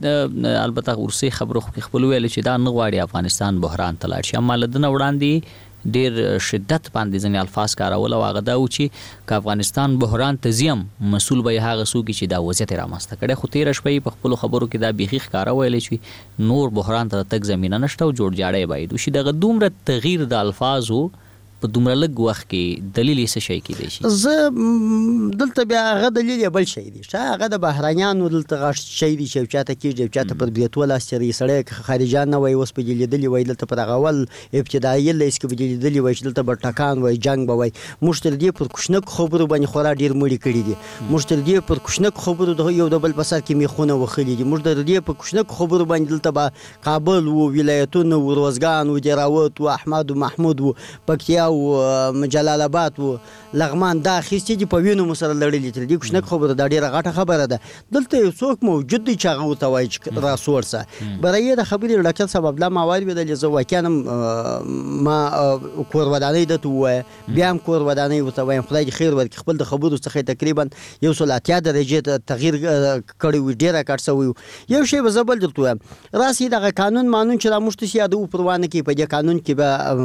البته ورسي خبرو خپل ویل چې دا نه غواړي افغانستان بحران تلاړ شي اما لدن وړاندې ډیر شدت باندې ځنې الفاظ کارول او هغه دا و چې که افغانستان بحران ته ځیم مسؤل به هغه څوک چې دا وضعیت رامنځته کړی. خو تېره شپه په خپلو خبرو کې دا بیخي ښکاره ویلی چې نور بحران ته تګ زمینه نشته او جوړ جاړی باید وشي. دغه دومره تغییر د الفاظو په دومره لږ وخت کې دلیل یې څه شی کیدی شي؟ زه دلته بیا هغه دلیل یې بل شی دی، هغه د بهرانیانو دلته غټ شی دی چې چاته کېږي چاته پر بریتو لاس تېروي. سړی خارجان نه وایي اوس په دې لیدلي وایي دلته پر هغه اول ابتدایي لیس کې په دې لیدلي وایي چې دلته به ټکان وایي جنګ به وایي. موږ تر دې پر کوچنکو خبرو باندې خورا ډېر مړي کړي دي. موږ تر دې پر کوچنکو خبرو یو د بل په سر کې میخونه وخلي دي. موږ تر دې پر کوچنکو خبرو باندې دلته به کابل و ولایتونه و روزګان و دراوت و احمد و محمود و پکتیا و جلال آباد و لغمان دا اخیستي دي په وینو مو سره لړلي. تر دې کوچنک خبره دا ډېره غټه خبره ده. دلته یو څوک موجود دی چې هغه ورته وایي چې راسورسه برای د خبرې ډاکټر صاحب عبدالله ما واورېدل. زه واقعا ما کور ودانۍ درته ووایه بیا هم کور ودانۍ ورته وایم خدای دې خیر ورکړي. خپل د خبرو څخه تقریبا 180 درجې تغییر کړی وي، ډېره کټ شوی. یو شی به زه بل درته وایم، راسي دغه قانون مانون چې را موږ ته یادو پروانه کې په دې قانون کې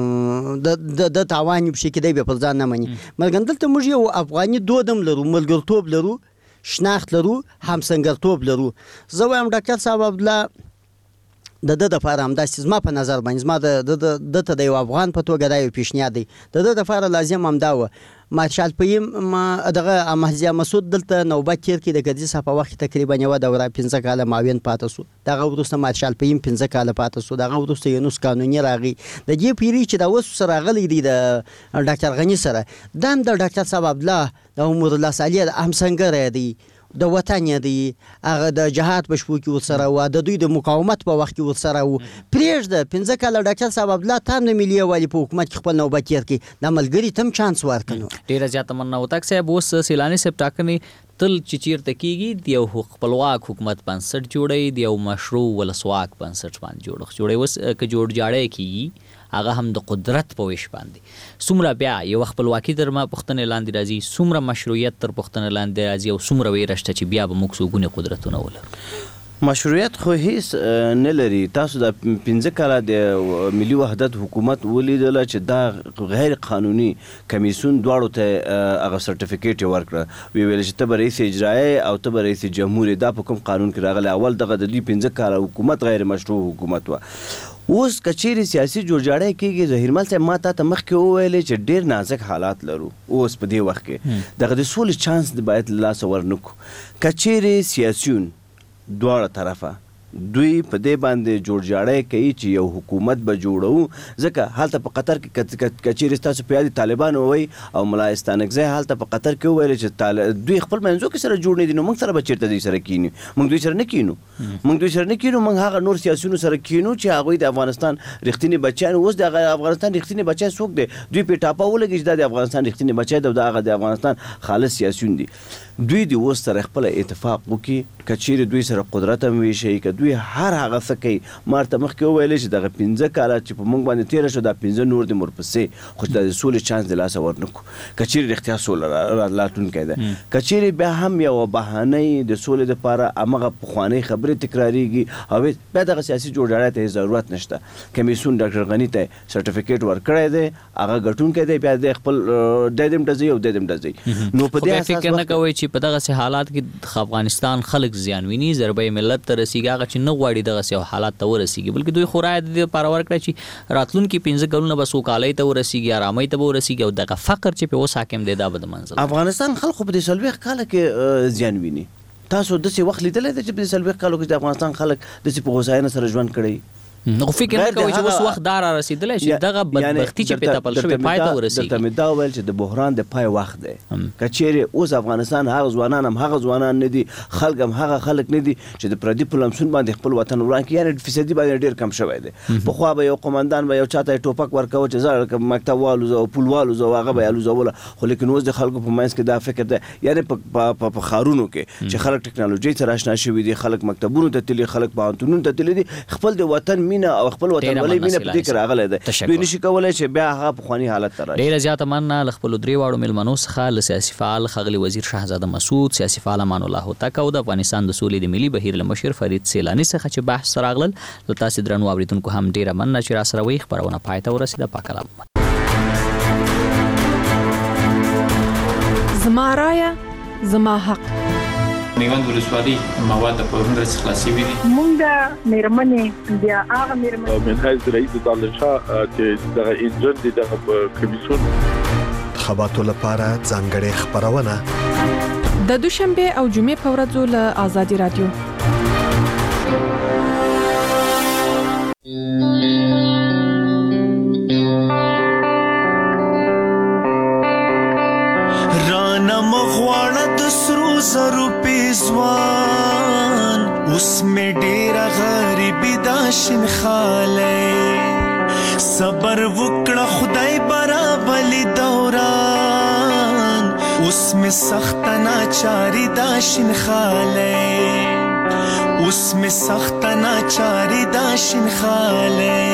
به د تاوان بشي کې دی به پر ځان نه مني. مګر دلته موږ یو افغاني دودم لرو، ملګرتوب لرو، شناخت لرو، همسنګرتوب لرو. زه وایم ډاکټر صاحب عبدالله د ده دپاره همداسې زما په نظر باندې زما د ته د یو افغان په توګه دا یو پیشنهاد دی. د ده دپاره لازم همدا وه مارشال پیم دغه محضیه مسعود دلته نوبت تیر کې د ګدیز په وخت تقریبا یو دوره 15 کاله معاون پاتې شو. دغه وروسته مارشال پیم 15 کاله پاتې شو. دغه وروسته یونس قانوني راغی. د دې پیری چې دا اوس سره راغلی دی د ډاکټر غنی سره دام د ډاکټر صاحب عبدالله د عمر الله صالح همسنګر دی، د وطن دی، هغه د جهاد په شپو کې ورسره و، د دوی د مقاومت په وخت کې ورسره و. پرېږده 15 کاله ډاکټر صاحب عبدالله تام د ملي یووالي په حکومت کې خپل نوبت تېر کړي. د ملګري ته هم چانس ورکړو. ډېره زیاته مننه هوتک صاحب. اوس سیلاني صاحب ټاکنې تل چې چیرته کېږي د یو خپلواک حکومت بنسټ جوړوي، د یو مشروع ولسواک بنسټ باندې جوړوي. اوس که جوړ جاړی کېږي هغه هم د قدرت په ویش باندې څومره بیا یو خپلواکي تر ما پوښتنې لاندې راځي، څومره مشروعیت تر پوښتنې لاندې راځي او څومره ویره شته چې بیا به موږ څوګونې قدرتونه ولرو؟ مشروعیت خو هیڅ نه لري. تاسو د 15 کاله د ملي وحدت حکومت ولیدله چې دا غیر قانوني کمیسیون دواړو ته هغه سرټیفیکیټ ورکړه، ویل چې ته به رئیس اجرایي او ته به رئیس جمهور. دا په کوم قانون کې راغلی؟ اول دغه د دوی 15 کاله حکومت غیر مشروع حکومت و. اوس کچېرې سیاسي جوړجاړی کېږي. زهیرمل صاحب ما ته مخکې وویلې چې ډېر نازک حالات لرو اوس په دې وخت کې. دغه د سولې چانس باید له لاسه ورنکو. کچېرې سیاسیون دواړه طرفه دوی په دې باندې جوړجاړی کوي چې یو حکومت به جوړو، ځکه هلته په قطر کې کچېرې ستاسو په یاد طالبان ووایي او ملا استانکزی هلته په قطر کې وویل چې دوی خپل منځو کې سره جوړ نه دي، نو موږ سره به چېرته دوی سره کینو؟ موږ دوی سره نه کینو. موږ هغه نور سیاسیونو سره کینو چې هغوی د افغانستان رښتینې بچیان. اوس د افغانستان رښتینې بچی څوک دی؟ دوی پې ټاپه ولګي چې دا د افغانستان رښتینې بچی دی او دا هغه د افغانستان خالص سیاسیون دي. دوی د اوس سره خپل اتفاق وکړي، کچېرې دوی سره قدرت هم ویشي، که دوی هر هغه څه کوي. ما ورته مخکې وویلې چې دغه 15 کاله چې په موږ باندې تېره شو دا 15 نور د ورپسې، خو چې د سولې چانس د لاسه ورنکړو. کچېرې رښتیا سوله راتلونکی ده، کچېرې بیا هم یوه بهانۍ د سولې دپاره همغه پخوانۍ خبرې تکرارېږي او بیا دغه سیاسي جوړجاړی ته ضرورت نشته. کمیسیون ډاکټر غني ته سرټیفیکیټ ورکړی دی، هغه ګټونکی دی، بیا د خپل دی دم ډزوي او دی دم ډزوي. نو په دې اساس فکر نه کوئ چې په دغسې حالات کې افغانستان خلک زیان ویني، ضربه ملت ته رسیږي، هغه چې نه غواړي دغسې یو حالات ته ورسیږي، بلکې دوی خو رایه د دې لپاره ورکړه چې راتلونکي 15 کلونه به سوکالۍ ته ورسیږي، ارامۍ ته به ورسیږي او دغه فقر چې په اوس حاکم دی دا به د منځه. افغانستان خلکو په دې 40 کاله کې زیان ویني. تاسو داسې وخت لیدلی دی چې په دې 40 کالو کې د افغانستان خلک داسې په هوساینه سره ژوند کړی؟ نو فکر نه کوي چې اوس وخت دا را رسېدلی چې دغه بدبختي چې پې تپل شوې پای ته ورسېږي؟ درته مې دا وویل چې د بحران د پای وخت دی. که چیرې اوس افغانستان هغه ځوانان هم هغه ځوانان نه دي، خلک هم هغه خلک نه دي چې د پردي په لمسون باندې خپل وطن وران کړي. یعنې فیصدي باندې ډېر کم شوی دی. پخوا به یو قمندان به یو چاته ټوپک ورکوه چې زه مکتب والوزه او پول والوزه او هغه به یې الوزوله، خو لیکن اوس د خلکو په منځ کې دا فکر دی، یعنې په ښارونو کې چې خلک ټکنالوژۍ سره اشنا شوي دي، خلک مکتبونو ته تللي، خلک پوهنتونونو ته تللي دي، خپل د وطن مینه او خپل وطن ولې مینه په دې کې راغلی دی. دوی نشي کولی چې بیا هغه پخواني حالت ته راشي. ډېره زیاته مننه له خپلو درې واړو میلمنو څخه، له سیاسي فعال ښاغلي وزیر شهزاده مسعود، سیاسي فعال امان الله هوتک او د افغانستان د سولې د ملي بهیر له مشر فرید سیلاني څخه چې بحث ته راغلل. له تاسې درنو اورېدونکو هم ډېره مننه چې راسره وئ. خپرونه پای ته ورسېده. پاک الله. زما رایه زما حق. میوند ولسوالۍ مواد په ورنډ خلاصي وي. مونږ د میرمنې بیا هغه میرمنې منهاج رئیس دالشاه چې د انجن د کمیسیون خبراتو لپاره ځانګړې خبرونه د دوشنبه او جمعې په ورځو له آزادي رادیو. رانا مغواړه د سرو زرو پیزوان اوس مې ډېره غریبي دا شینخالی صبر وکړه خدای برابلی دوران اوس مې سخته ناچاري دا شینخالی اوس مې سخته ناچاري دا شینخالی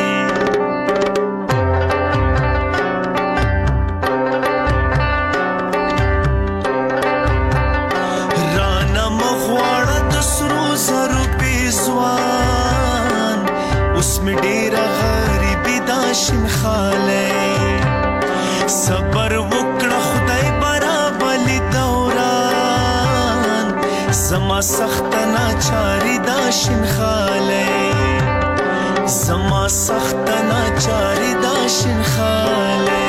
میں ډیره غریبی دا شینخالی صبر وکړه خدای برابلی دوران زما سخت ناچاری دا شینخالی زما سخت ناچاری دا شینخالی